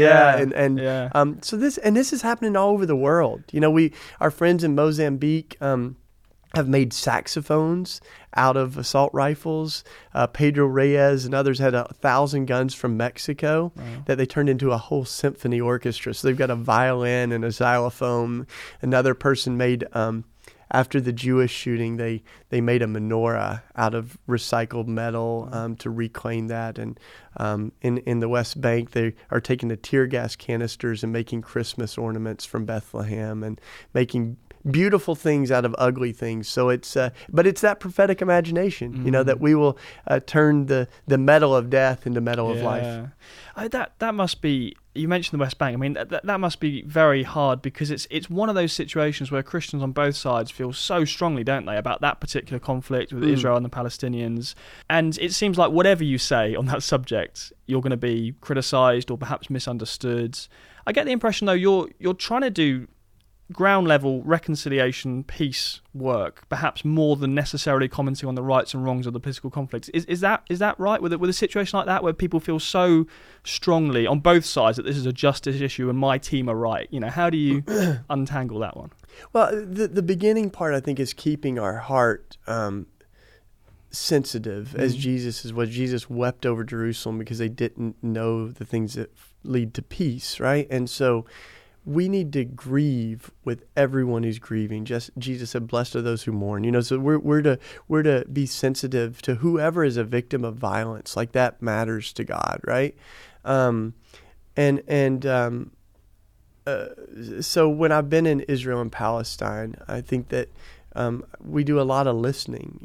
So, so this is happening all over the world. Our friends in Mozambique have made saxophones out of assault rifles. Pedro Reyes and others had 1,000 guns from Mexico that they turned into a whole symphony orchestra. So they've got a violin and a xylophone. Another person made, after the Jewish shooting, they made a menorah out of recycled metal to reclaim that. And in the West Bank, they are taking the tear gas canisters and making Christmas ornaments from Bethlehem and making beautiful things out of ugly things. So but it's that prophetic imagination, that we will turn the metal of death into metal of life. That must be. You mentioned the West Bank. I mean, that must be very hard, because it's one of those situations where Christians on both sides feel so strongly, don't they, about that particular conflict with Israel and the Palestinians. And it seems like whatever you say on that subject, you're going to be criticised or perhaps misunderstood. I get the impression, though, you're trying to do ground level reconciliation, peace work, perhaps more than necessarily commenting on the rights and wrongs of the political conflicts. Is that right? With a situation like that, where people feel so strongly on both sides that this is a justice issue and my team are right, how do you untangle that one? Well, the beginning part, I think, is keeping our heart sensitive as Jesus was. Jesus wept over Jerusalem because they didn't know the things that lead to peace, right? And so we need to grieve with everyone who's grieving. Just Jesus said, "Blessed are those who mourn." So we're to be sensitive to whoever is a victim of violence. Like, that matters to God, right? So when I've been in Israel and Palestine, I think that we do a lot of listening.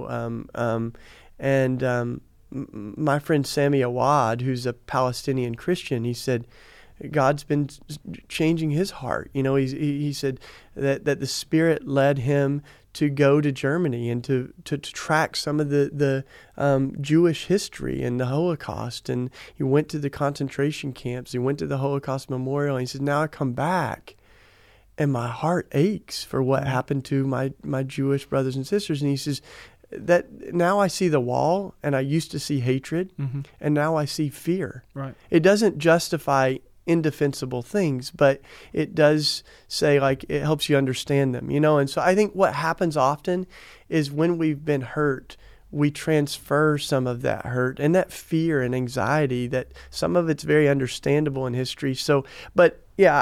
My friend Sami Awad, who's a Palestinian Christian, he said, God's been changing his heart. He said that the Spirit led him to go to Germany and to track some of the Jewish history and the Holocaust. And he went to the concentration camps. He went to the Holocaust Memorial. And he said, now I come back and my heart aches for what happened to my Jewish brothers and sisters. And he says, that now I see the wall, and I used to see hatred, and now I see fear. Right. It doesn't justify indefensible things, but it does say, like, it helps you understand them, And so I think what happens often is when we've been hurt, we transfer some of that hurt and that fear and anxiety, that some of it's very understandable in history. So, but yeah,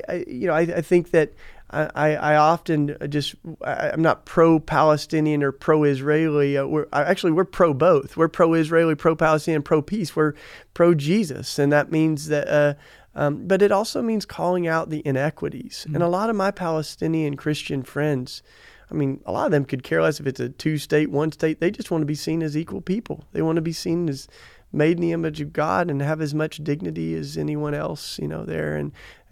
I think that I often I'm not pro-Palestinian or pro-Israeli. We're pro-both. We're pro-Israeli, pro-Palestinian, pro-peace. We're pro-Jesus. And that means that, but it also means calling out the inequities. And a lot of my Palestinian Christian friends, I mean, a lot of them could care less if it's a 2-state, 1-state. They just want to be seen as equal people. They want to be seen as made in the image of God and have as much dignity as anyone else, there.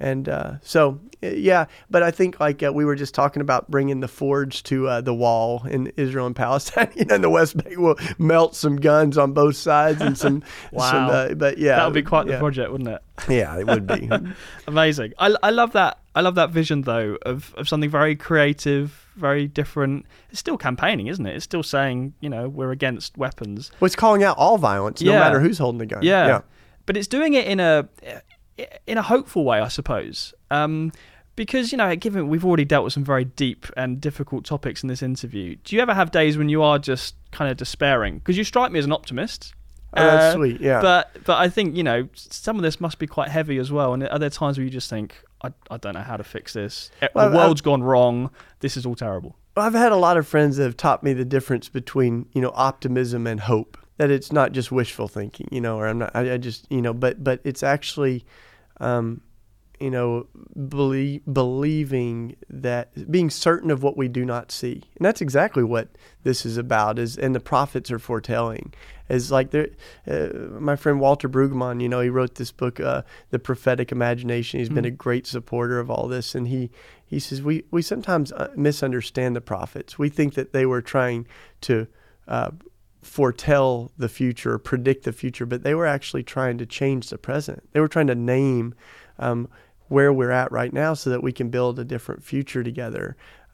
So, yeah, but I think, like, we were just talking about bringing the forge to the wall in Israel and Palestine. In the West Bank, we'll melt some guns on both sides and some. Wow. But yeah, that would be quite the project, wouldn't it? Yeah, it would be. Amazing. I love that. I love that vision, though, of something very creative, very different. It's still campaigning, isn't it? It's still saying, we're against weapons. Well, it's calling out all violence, no matter who's holding the gun. Yeah. But it's doing it in a hopeful way, I suppose. Because, given we've already dealt with some very deep and difficult topics in this interview, do you ever have days when you are just kind of despairing? Because you strike me as an optimist. Oh, that's sweet, yeah. But I think, some of this must be quite heavy as well. And are there times where you just think, I don't know how to fix this. The world's gone wrong. This is all terrible. I've had a lot of friends that have taught me the difference between, optimism and hope. That it's not just wishful thinking, or I just, but it's actually, believing that, being certain of what we do not see. And that's exactly what this is about, and the prophets are foretelling. Is like my friend Walter Brueggemann, he wrote this book, The Prophetic Imagination. He's been a great supporter of all this. And he says, we sometimes misunderstand the prophets. We think that they were trying to foretell the future, predict the future, but they were actually trying to change the present. They were trying to name where we're at right now so that we can build a different future together.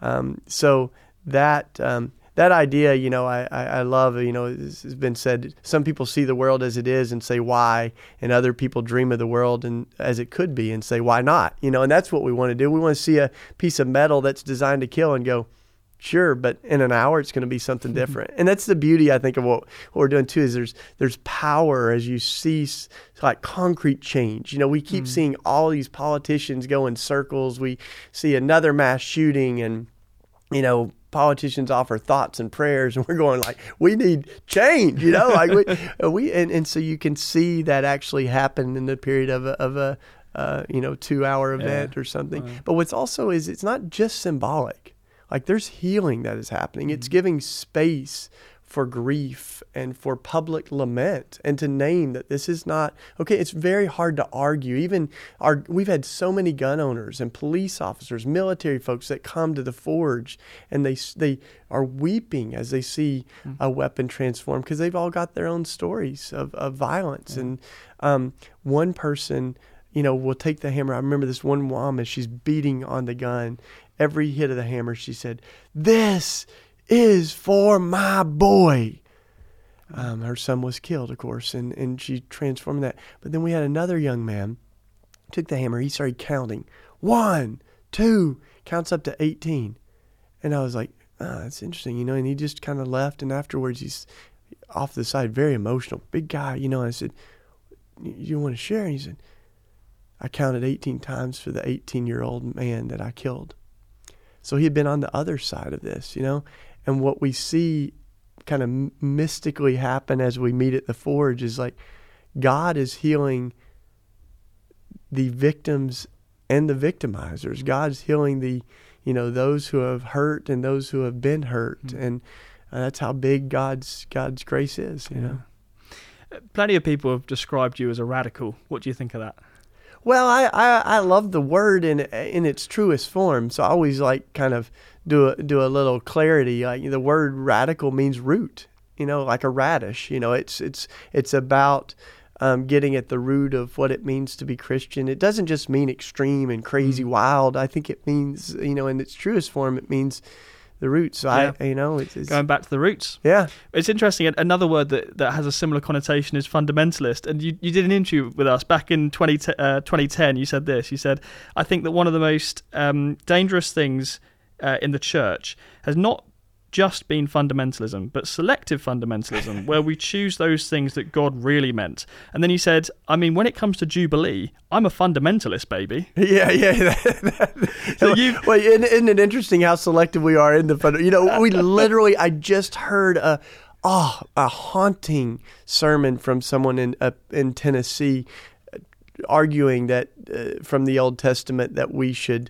So that idea, I love, it's been said, some people see the world as it is and say why, and other people dream of the world and as it could be and say why not, and that's what we want to do. We want to see a piece of metal that's designed to kill and go, sure, but in an hour it's going to be something different. And that's the beauty, I think, of what we're doing too, is there's power as you see like concrete change. We keep seeing all these politicians go in circles. We see another mass shooting and, politicians offer thoughts and prayers, and we're going like, we need change, like and so you can see that actually happen in the period of a 2-hour event or something. Right. But what's also is it's not just symbolic. Like there's healing that is happening. It's giving space for grief and for public lament and to name that this is not, okay, it's very hard to argue. We've had so many gun owners and police officers, military folks that come to the Forge and they are weeping as they see a weapon transform because they've all got their own stories of violence. And one person, will take the hammer. I remember this one mom as she's beating on the gun. Every hit of the hammer, she said, "This is for my boy." Her son was killed, of course, and she transformed that. But then we had another young man, took the hammer, he started counting. 1, 2, counts up to 18. And I was like, that's interesting, and he just kind of left. And afterwards, he's off the side, very emotional, big guy, I said, "You want to share?" And he said, "I counted 18 times for the 18-year-old man that I killed." So he had been on the other side of this, and what we see kind of mystically happen as we meet at the Forge is like God is healing the victims and the victimizers. God's healing the, those who have hurt and those who have been hurt. And that's how big God's grace is, Plenty of people have described you as a radical. What do you think of that? Well, I love the word in its truest form, so I always like kind of do a little clarity. Like the word radical means root, like a radish. It's about getting at the root of what it means to be Christian. It doesn't just mean extreme and crazy, wild. I think it means, in its truest form, it means the roots. So it's going back to the roots. Yeah, it's interesting. Another word that has a similar connotation is fundamentalist. And you did an interview with us back in 2010. You said this. You said, "I think that one of the most dangerous things in the church has not just been fundamentalism, but selective fundamentalism, where we choose those things that God really meant." And then he said, when it comes to Jubilee, I'm a fundamentalist, baby. Yeah. Isn't it interesting how selective we are in the we literally, I just heard a haunting sermon from someone in Tennessee arguing that from the Old Testament that we should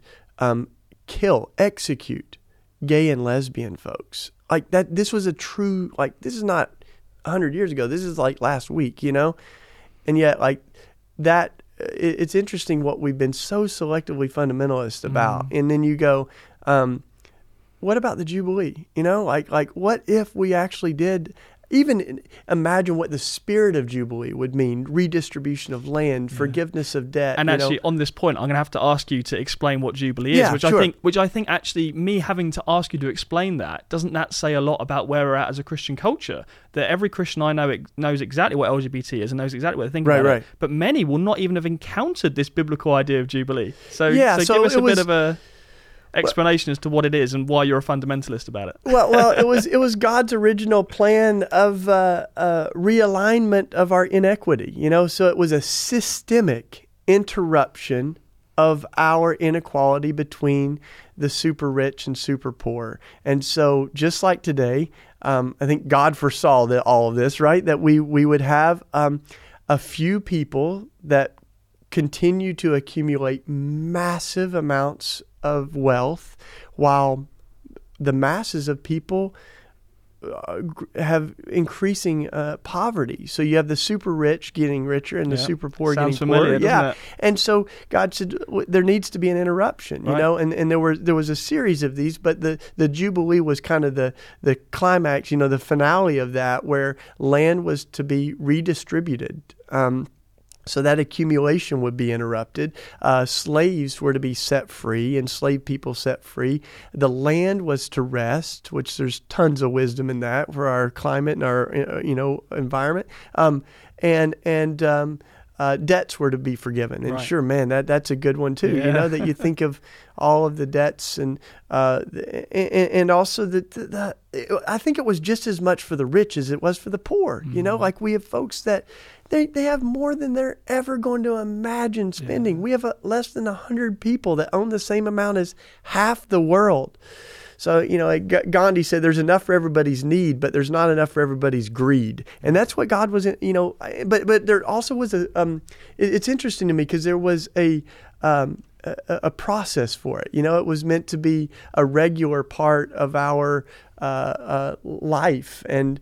execute gay and lesbian folks. Like that, this was a true, this is not 100 years ago. This is like last week, and yet like that, it's interesting what we've been so selectively fundamentalist about. And then you go, what about the Jubilee? Like what if we actually did even imagine what the spirit of Jubilee would mean: redistribution of land, forgiveness of debt. And actually, on this point, I'm going to have to ask you to explain what Jubilee is, which I think actually me having to ask you to explain that, doesn't that say a lot about where we're at as a Christian culture? That every Christian I know knows exactly what LGBT is and knows exactly what they think about it, but many will not even have encountered this biblical idea of Jubilee. So give us a bit of a explanation as to what it is and why you're a fundamentalist about it. Well, it was God's original plan of realignment of our inequity. So it was a systemic interruption of our inequality between the super rich and super poor. And so just like today, I think God foresaw all of this, right? That we would have a few people that continue to accumulate massive amounts of wealth while the masses of people have increasing poverty. So you have the super rich getting richer and the super poor Sounds getting familiar, poorer. doesn't it? And so God said there needs to be an interruption, Right. and there was a series of these, but the Jubilee was kind of the climax, the finale of that, where land was to be redistributed. So that accumulation would be interrupted. Slaves were to be set free, enslaved people set free. The land was to rest, which there's tons of wisdom in that for our climate and our environment. Debts were to be forgiven. And Right. sure, man, that's a good one too. Yeah. That you think of all of the debts and also I think it was just as much for the rich as it was for the poor. Mm-hmm. Like we have folks that they have more than they're ever going to imagine spending. Yeah. We have less than 100 people that own the same amount as half the world. So, Gandhi said there's enough for everybody's need, but there's not enough for everybody's greed. And that's what God was, but there also was it's interesting to me because there was a process for it. It was meant to be a regular part of our life.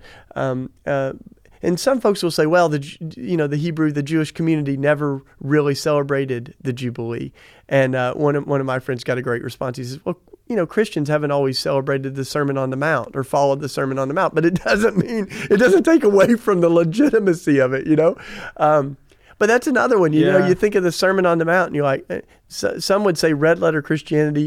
And some folks will say, well, the Jewish community never really celebrated the Jubilee. And one of my friends got a great response. He says, well, Christians haven't always celebrated the Sermon on the Mount or followed the Sermon on the Mount, but it doesn't take away from the legitimacy of it, But that's another one. You think of the Sermon on the Mount and you're like, some would say red letter Christianity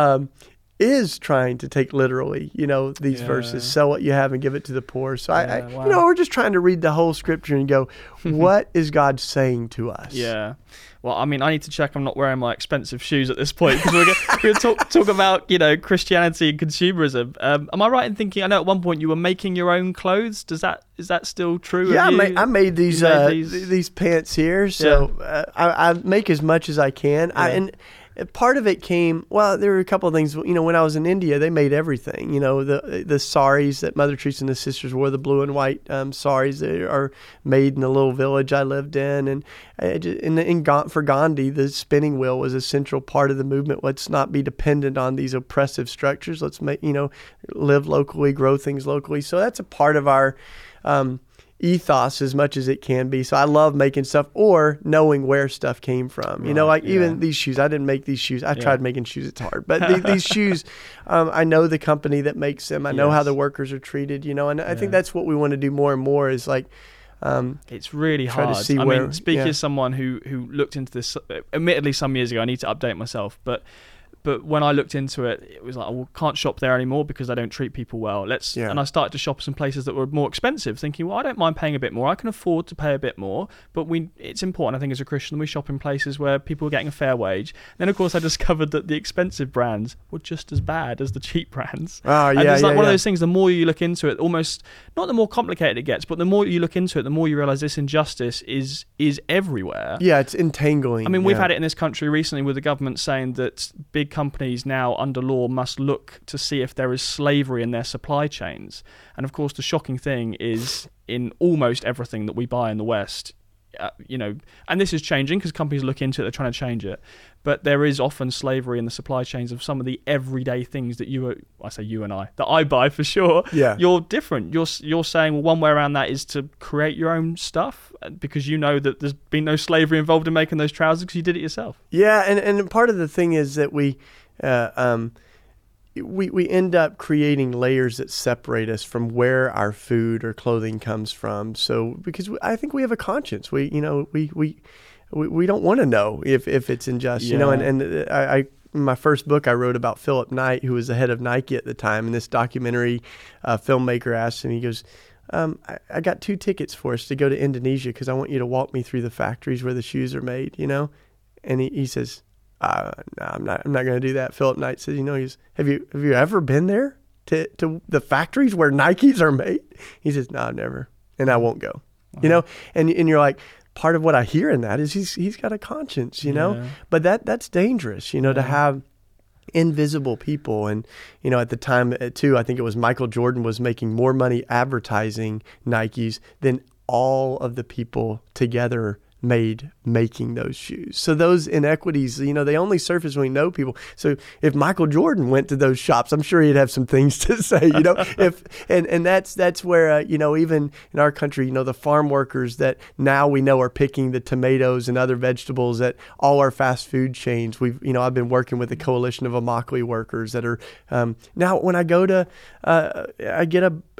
is trying to take literally, these verses, sell what you have and give it to the poor. So we're just trying to read the whole scripture and go, what is God saying to us? Yeah. Well, I need to check I'm not wearing my expensive shoes at this point because we're going to talk about, Christianity and consumerism. Am I right in thinking, I know at one point you were making your own clothes. Is that still true? Yeah, I made these pants here. So I make as much as I can. Yeah. Part of it came, there were a couple of things, when I was in India, they made everything, the saris that Mother Teresa and the sisters wore, the blue and white saris, they are made in the little village I lived in. And for Gandhi, the spinning wheel was a central part of the movement. Let's not be dependent on these oppressive structures. Let's live locally, grow things locally. So that's a part of our ethos as much as it can be. So I love making stuff or knowing where stuff came from. Even these shoes. I didn't make these shoes. I tried making shoes. It's hard. But these shoes, I know the company that makes them. I know how the workers are treated, and I think that's what we want to do more and more is like, it's really try hard. to see speaking as someone who looked into this, admittedly some years ago, I need to update myself, but when I looked into it, it was like, can't shop there anymore because they don't treat people well. And I started to shop some places that were more expensive, thinking, I don't mind paying a bit more. I can afford to pay a bit more, but it's important, I think, as a Christian, we shop in places where people are getting a fair wage. Then, of course, I discovered that the expensive brands were just as bad as the cheap brands. And it's like one of those things, the more you look into it, almost, not the more complicated it gets, but the more you look into it, the more you realize this injustice is everywhere. Yeah, it's entangling. We've had it in this country recently with the government saying that big companies now under law must look to see if there is slavery in their supply chains. And of course, the shocking thing is in almost everything that we buy in the West, and this is changing because companies look into it, they're trying to change it. But there is often slavery in the supply chains of some of the everyday things that that I buy for sure. Yeah. You're different. You're saying, well, one way around that is to create your own stuff because you know that there's been no slavery involved in making those trousers because you did it yourself. Yeah, and part of the thing is that we end up creating layers that separate us from where our food or clothing comes from. So because I think we have a conscience, we don't want to know if it's unjust, And I in my first book I wrote about Philip Knight, who was the head of Nike at the time, and this documentary filmmaker asked him, he goes, I got 2 tickets for us to go to Indonesia because I want you to walk me through the factories where the shoes are made, And he says, No, I'm not going to do that. Philip Knight says, have you ever been there to the factories where Nikes are made? He says, no, I've never, and I won't go. Wow. And you're like, part of what I hear in that is he's got a conscience, but that's dangerous, to have invisible people. And, at the time too, I think it was Michael Jordan was making more money advertising Nikes than all of the people together made making those shoes. So those inequities, they only surface when we know people. So if Michael Jordan went to those shops, I'm sure he'd have some things to say, and that's where, even in our country, the farm workers that now we know are picking the tomatoes and other vegetables at all our fast food chains. I've been working with a coalition of Immokalee workers that are, now when I go to, I get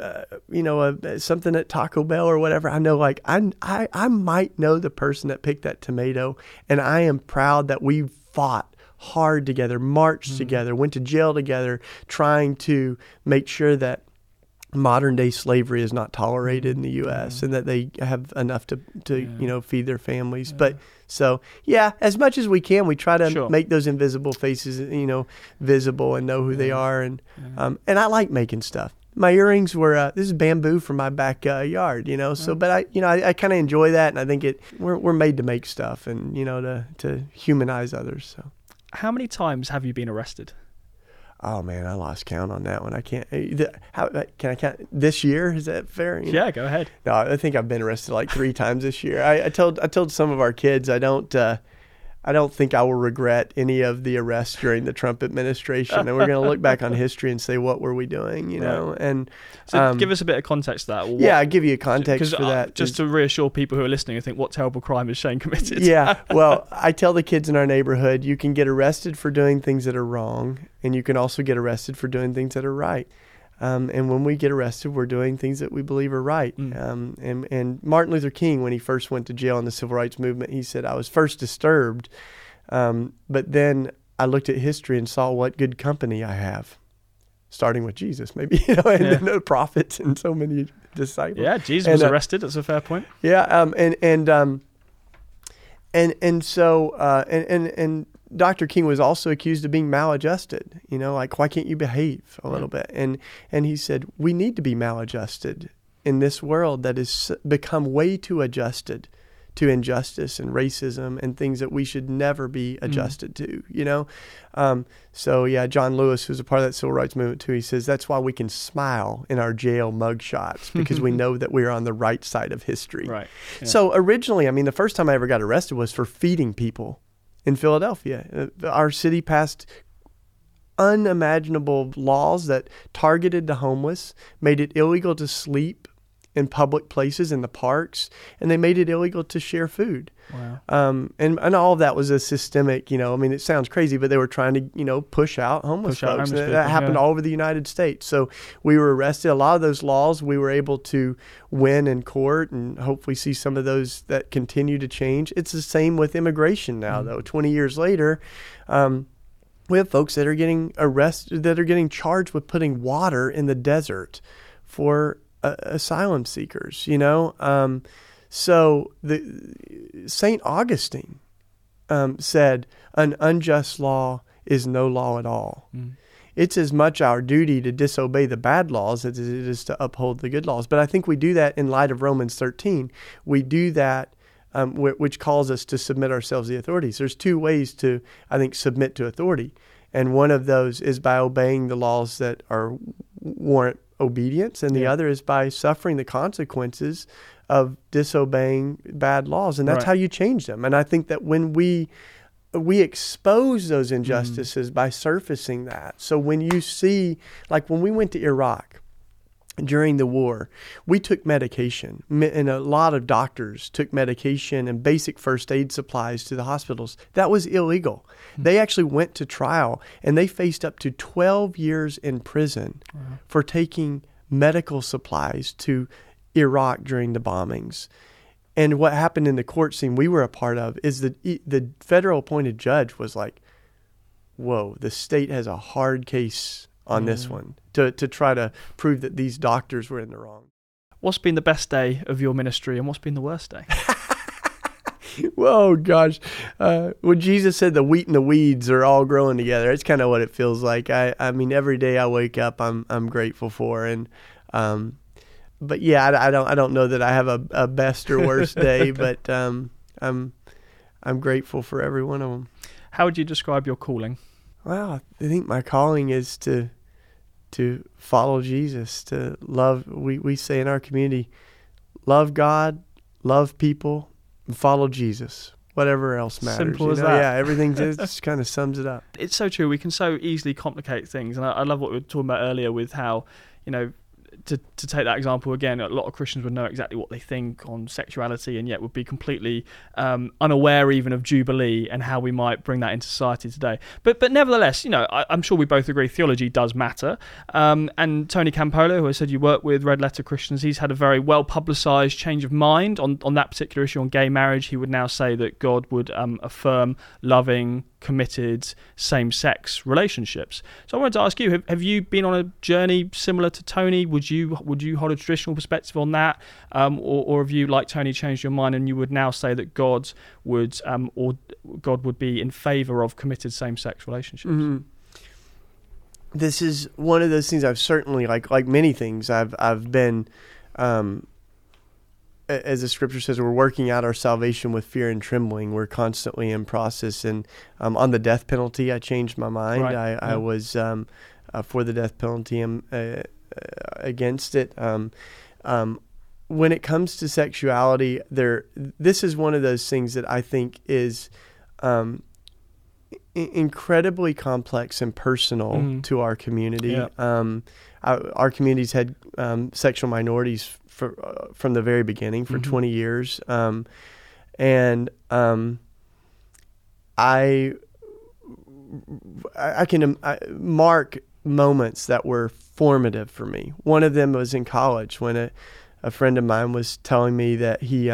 something at Taco Bell or whatever, I know I might know the person that picked that tomato, and I am proud that we fought hard together, marched together, went to jail together, trying to make sure that modern day slavery is not tolerated in the U.S. and that they have enough to feed their families. But so as much as we can, we try to make those invisible faces visible and know who they are, and I like making stuff. My earrings were this is bamboo from my backyard, So, but I kind of enjoy that, and I think we're made to make stuff and to humanize others. So, how many times have you been arrested? Oh man, I lost count on that one. I can't. Can I count this year? Is that fair? Yeah, go ahead. No, I think I've been arrested like 3 times this year. I told some of our kids I don't think I will regret any of the arrests during the Trump administration. And we're going to look back on history and say, what were we doing, Right. And so give us a bit of context to that. I'll give you a context for that. Just to reassure people who are listening and think, what terrible crime has Shane committed? Yeah, well, I tell the kids in our neighborhood, you can get arrested for doing things that are wrong, and you can also get arrested for doing things that are right. And when we get arrested, we're doing things that we believe are right. And Martin Luther King, when he first went to jail in the civil rights movement, he said, I was first disturbed, but then I looked at history and saw what good company I have, starting with Jesus, maybe, and the prophets and so many disciples. Yeah, Jesus was arrested. That's a fair point. Yeah, and Dr. King was also accused of being maladjusted, why can't you behave a little bit? And he said, we need to be maladjusted in this world that has become way too adjusted to injustice and racism and things that we should never be adjusted to, John Lewis, who's a part of that civil rights movement too, he says that's why we can smile in our jail mugshots, because we know that we're on the right side of history. Right. Yeah. So originally, the first time I ever got arrested was for feeding people in Philadelphia. Our city passed unimaginable laws that targeted the homeless, made it illegal to sleep in public places, in the parks, and they made it illegal to share food. Wow. And all of that was a systemic, it sounds crazy, but they were trying to, push out homeless folks. That happened all over the United States. So we were arrested. A lot of those laws we were able to win in court, and hopefully see some of those that continue to change. It's the same with immigration now, though. 20 years later, we have folks that are getting arrested, that are getting charged with putting water in the desert for asylum seekers, So St. Augustine said, an unjust law is no law at all. It's as much our duty to disobey the bad laws as it is to uphold the good laws. But I think we do that in light of Romans 13. We do that, which calls us to submit ourselves to the authorities. There's 2 ways to, I think, submit to authority. And one of those is by obeying the laws that warrant obedience, and the other is by suffering the consequences of disobeying bad laws, and that's how you change them. And I think that when we expose those injustices by surfacing that, so when you see, like when we went to Iraq during the war, we took medication, and a lot of doctors took medication and basic first aid supplies to the hospitals. That was illegal. They actually went to trial, and they faced up to 12 years in prison for taking medical supplies to Iraq during the bombings. And what happened in the court scene we were a part of is that the federal appointed judge was like, whoa, the state has a hard case on this one to try to prove that these doctors were in the wrong. What's been the best day of your ministry, and what's been the worst day? Whoa, gosh. When Jesus said the wheat and the weeds are all growing together, it's kind of what it feels like. I mean, every day I wake up, I'm grateful for. And, but yeah, I don't know that I have a best or worst day, but, I'm grateful for every one of them. How would you describe your calling? Well, I think my calling is to follow Jesus, to love. We say in our community, love God, love people, and follow Jesus. Whatever else matters. Simple as that. Yeah, everything just kind of sums it up. It's so true. We can so easily complicate things. And I love what we were talking about earlier with how, to take that example again, a lot of Christians would know exactly what they think on sexuality and yet would be completely unaware even of Jubilee and how we might bring that into society today. But nevertheless, I'm sure we both agree theology does matter. And Tony Campolo, who I said you work with, Red Letter Christians, he's had a very well-publicised change of mind on that particular issue on gay marriage. He would now say that God would affirm loving, committed same-sex relationships. So I wanted to ask you, have you been on a journey similar to Tony? Would you hold a traditional perspective on that, or have you, like Tony, changed your mind and you would now say that God would be in favour of committed same-sex relationships? Mm-hmm. This is one of those things I've certainly, like many things, I've been, as the scripture says, we're working out our salvation with fear and trembling. We're constantly in process. And on the death penalty, I changed my mind. Right. I was for the death penalty. Against it. When it comes to sexuality, this is one of those things that I think is incredibly complex and personal to our community. Yeah. Our community's had sexual minorities from the very beginning for 20 years. I can mark moments that were formative for me. One of them was in college when a friend of mine was telling me that he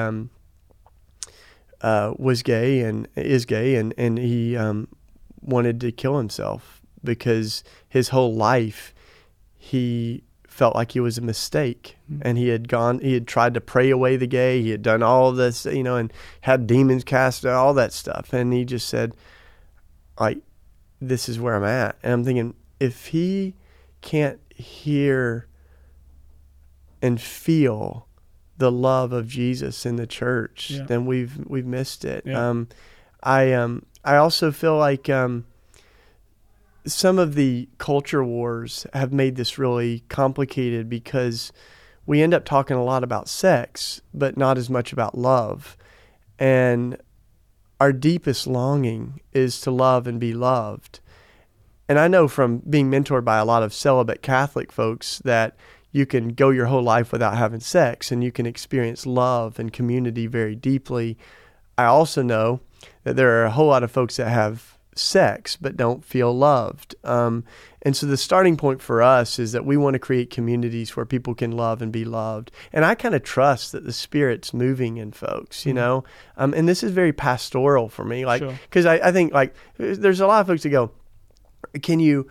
was gay and is gay and he wanted to kill himself because his whole life he felt like he was a mistake. And he had tried to pray away the gay. He had done all of this, and had demons cast, all that stuff. And he just said, this is where I'm at. And I'm thinking, if he can't hear and feel the love of Jesus in the church, then we've missed it. Yeah. I also feel like some of the culture wars have made this really complicated because we end up talking a lot about sex, but not as much about love. And our deepest longing is to love and be loved. And I know from being mentored by a lot of celibate Catholic folks that you can go your whole life without having sex and you can experience love and community very deeply. I also know that there are a whole lot of folks that have sex but don't feel loved. And so the starting point for us is that we want to create communities where people can love and be loved. And I kind of trust that the Spirit's moving in folks, and this is very pastoral for me, because I think there's a lot of folks that go, can you,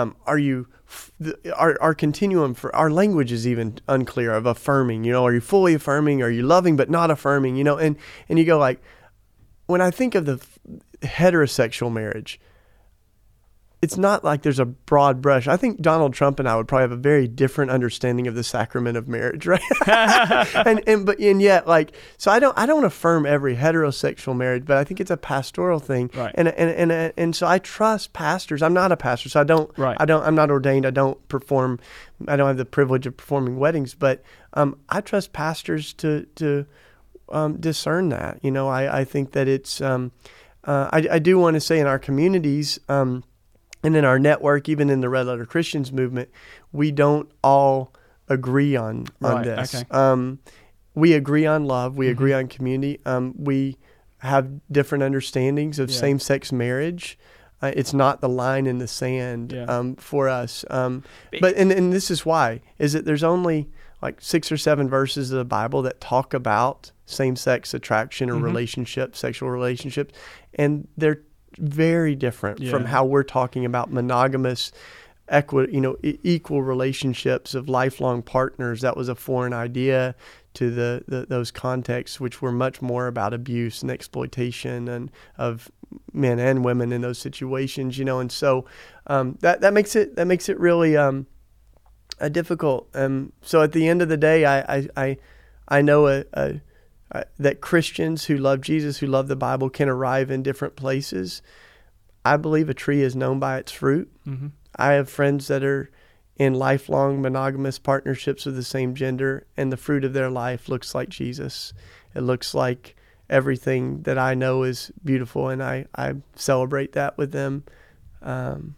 our continuum for our language is even unclear of affirming, are you fully affirming? Are you loving but not affirming? And you go when I think of the heterosexual marriage, it's not like there's a broad brush. I think Donald Trump and I would probably have a very different understanding of the sacrament of marriage, right? and yet so I don't affirm every heterosexual marriage, but I think it's a pastoral thing. Right. And so I trust pastors. I'm not a pastor, so I'm not ordained. I don't have the privilege of performing weddings, but I trust pastors to discern that. I think that it's I do want to say in our communities, and in our network, even in the Red Letter Christians movement, we don't all agree on this. Okay. We agree on love. We agree on community. We have different understandings of same-sex marriage. It's not the line in the sand for us. But this is why, is that there's only 6 or 7 verses of the Bible that talk about same-sex attraction or relationships, sexual relationships, and they're very different from how we're talking about monogamous, equal relationships of lifelong partners. That was a foreign idea to those contexts, which were much more about abuse and exploitation and of men and women in those situations, and so that makes it really difficult. So at the end of the day, I know that Christians who love Jesus, who love the Bible, can arrive in different places. I believe a tree is known by its fruit. Mm-hmm. I have friends that are in lifelong monogamous partnerships with the same gender, and the fruit of their life looks like Jesus. It looks like everything that I know is beautiful, and I celebrate that with them. And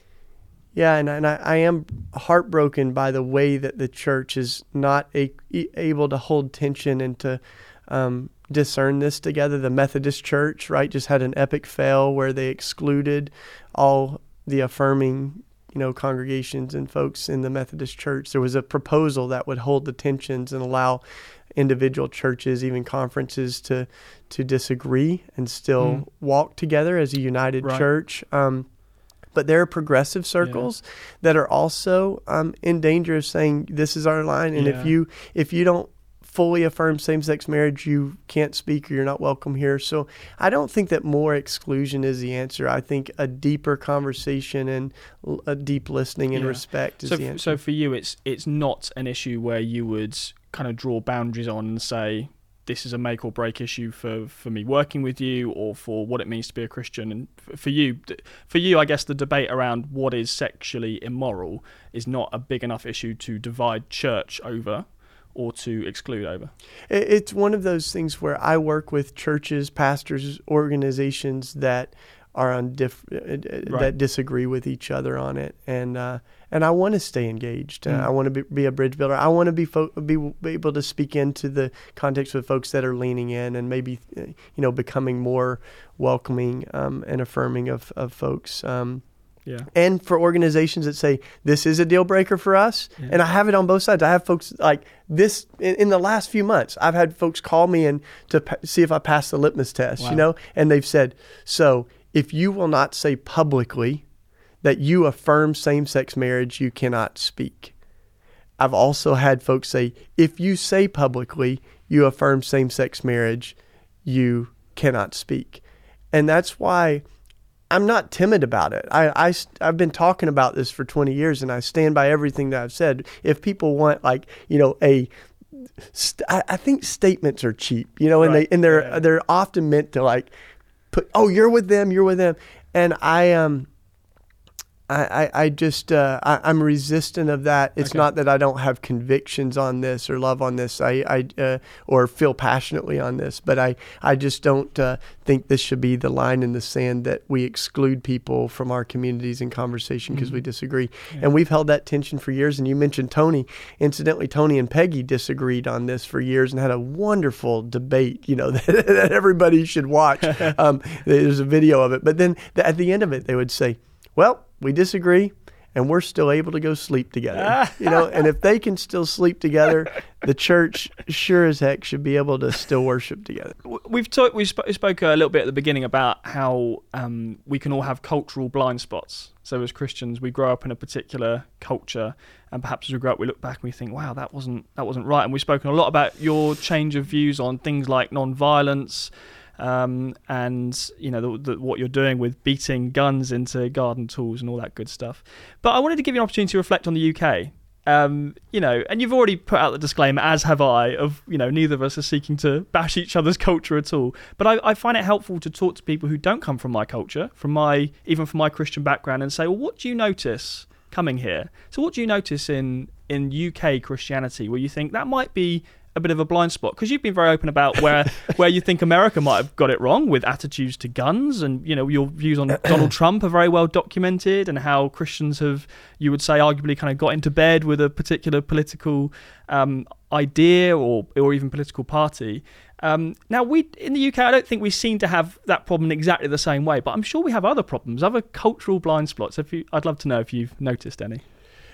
I am heartbroken by the way that the church is not able to hold tension and to discern this together. The Methodist Church, right, just had an epic fail where they excluded all the affirming, congregations and folks in the Methodist Church. There was a proposal that would hold the tensions and allow individual churches, even conferences, to disagree and still walk together as a united church. But there are progressive circles that are also in danger of saying this is our line, and if you don't fully affirm same-sex marriage, you can't speak or you're not welcome here. So I don't think that more exclusion is the answer. I think a deeper conversation and a deep listening and respect is the answer. So for you, it's not an issue where you would kind of draw boundaries on and say, this is a make or break issue for me working with you or for what it means to be a Christian. And for you, I guess the debate around what is sexually immoral is not a big enough issue to divide church over or to exclude over. It's one of those things where I work with churches, pastors, organizations that are on that disagree with each other on it, and I want to stay engaged. I want to be a bridge builder. I want to be able to speak into the context with folks that are leaning in and maybe becoming more welcoming and affirming of folks. And for organizations that say this is a deal breaker for us, and I have it on both sides. I have folks like this in the last few months. I've had folks call me and to see if I passed the litmus test, and they've said, so if you will not say publicly that you affirm same-sex marriage, you cannot speak. I've also had folks say, if you say publicly you affirm same-sex marriage, you cannot speak. And that's why I'm not timid about it. I've been talking about this for 20 years, and I stand by everything that I've said. If people want, I think statements are cheap, and they're often meant to put, you're with them, and I'm resistant of that. It's not that I don't have convictions on this or love on this, or feel passionately on this, but I just don't think this should be the line in the sand that we exclude people from our communities in conversation because we disagree. And we've held that tension for years. And you mentioned Tony. Incidentally, Tony and Peggy disagreed on this for years and had a wonderful debate, that everybody should watch. There's a video of it. But then at the end of it, they would say, well, we disagree, and we're still able to go sleep together. And if they can still sleep together, the church sure as heck should be able to still worship together. We spoke a little bit at the beginning about how we can all have cultural blind spots. So as Christians, we grow up in a particular culture, and perhaps as we grow up, we look back and we think, wow, that wasn't right. And we've spoken a lot about your change of views on things like non-violence, and what you're doing with beating guns into garden tools and all that good stuff. But I wanted to give you an opportunity to reflect on the UK. And you've already put out the disclaimer, as have I, of neither of us are seeking to bash each other's culture at all. But I find it helpful to talk to people who don't come from my culture, from my Christian background, and say, well, what do you notice coming here? So what do you notice in UK Christianity where you think that might be a bit of a blind spot? Because you've been very open about where you think America might have got it wrong with attitudes to guns, and your views on Donald Trump are very well documented, and how Christians have, you would say, arguably kind of got into bed with a particular political idea or even political party. Now, we in the UK, I don't think we seem to have that problem in exactly the same way, but I'm sure we have other problems, other cultural blind spots. I'd love to know if you've noticed any.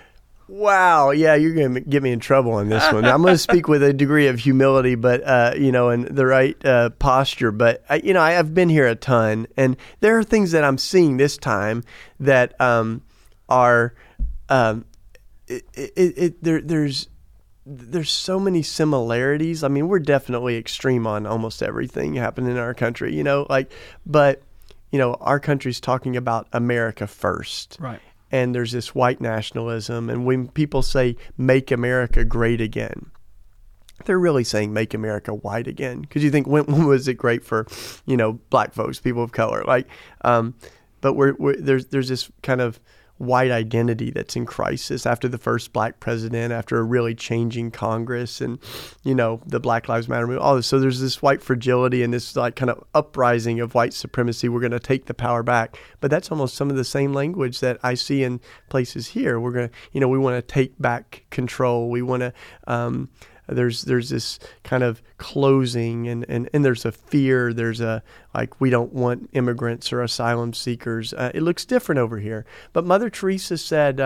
Wow. Yeah, you're going to get me in trouble on this one. I'm going to speak with a degree of humility, but, and the right posture. But, I've been here a ton, and there are things that I'm seeing this time that there's so many similarities. I mean, we're definitely extreme on almost everything happening in our country, but our country's talking about America first. Right. And there's this white nationalism. And when people say, make America great again, they're really saying make America white again. Because you think, when was it great for, black folks, people of color? But there's this kind of white identity that's in crisis after the first black president, after a really changing Congress, and the Black Lives Matter movement, all this. So there's this white fragility and this kind of uprising of white supremacy. We're going to take the power back, but that's almost some of the same language that I see in places here. We're going to, we want to take back control. We want to. There's this kind of closing and there's a fear. There's we don't want immigrants or asylum seekers. It looks different over here. But Mother Teresa said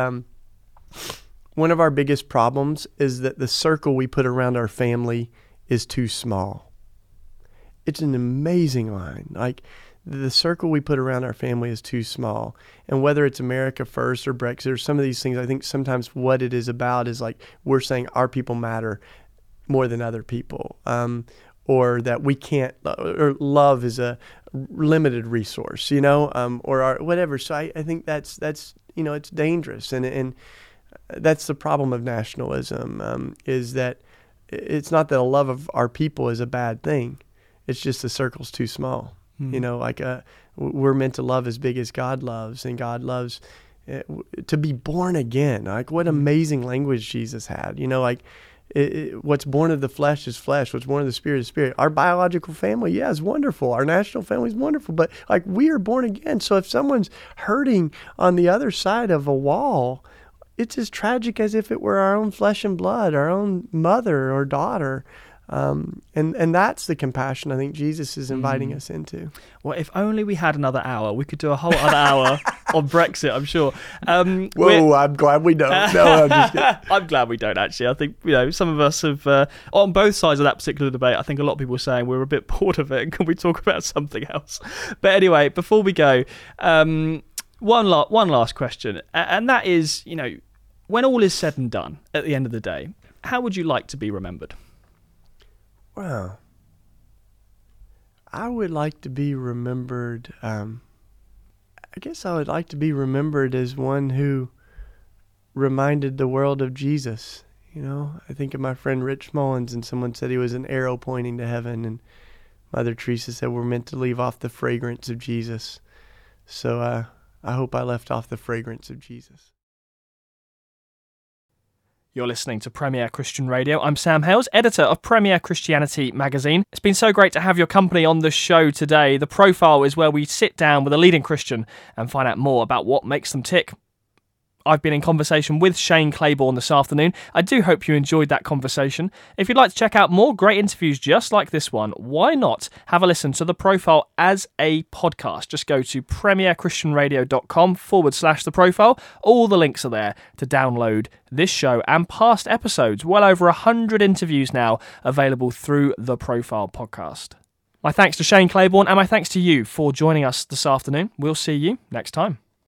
one of our biggest problems is that the circle we put around our family is too small. It's an amazing line. The circle we put around our family is too small. And whether it's America First or Brexit or some of these things, I think sometimes what it is about is we're saying our people matter more than other people, or that we can't, or love is a limited resource, or whatever. So I think that's it's dangerous, and that's the problem of nationalism, is that it's not that a love of our people is a bad thing. It's just the circle's too small. We're meant to love as big as God loves, and God loves to be born again. What amazing language Jesus had, what's born of the flesh is flesh. What's born of the spirit is spirit. Our biological family, is wonderful. Our national family is wonderful. But we are born again. So if someone's hurting on the other side of a wall, it's as tragic as if it were our own flesh and blood, our own mother or daughter. And that's the compassion I think Jesus is inviting us into. Well, if only we had another hour, we could do a whole other hour on Brexit, I'm sure. Whoa, I'm glad we don't. No, I'm just kidding. I'm glad we don't, actually. I think, some of us have, on both sides of that particular debate, I think a lot of people are saying we're a bit bored of it and can we talk about something else? But anyway, before we go, one last question. And that is, when all is said and done at the end of the day, how would you like to be remembered? Wow. I would like to be remembered, I guess I would like to be remembered as one who reminded the world of Jesus. I think of my friend Rich Mullins, and someone said he was an arrow pointing to heaven, and Mother Teresa said we're meant to leave off the fragrance of Jesus. So I hope I left off the fragrance of Jesus. You're listening to Premier Christian Radio. I'm Sam Hales, editor of Premier Christianity magazine. It's been so great to have your company on the show today. The Profile is where we sit down with a leading Christian and find out more about what makes them tick. I've been in conversation with Shane Claiborne this afternoon. I do hope you enjoyed that conversation. If you'd like to check out more great interviews just like this one, why not have a listen to The Profile as a podcast? Just go to premierchristianradio.com/The Profile. All the links are there to download this show and past episodes. Well over 100 interviews now available through The Profile podcast. My thanks to Shane Claiborne and my thanks to you for joining us this afternoon. We'll see you next time.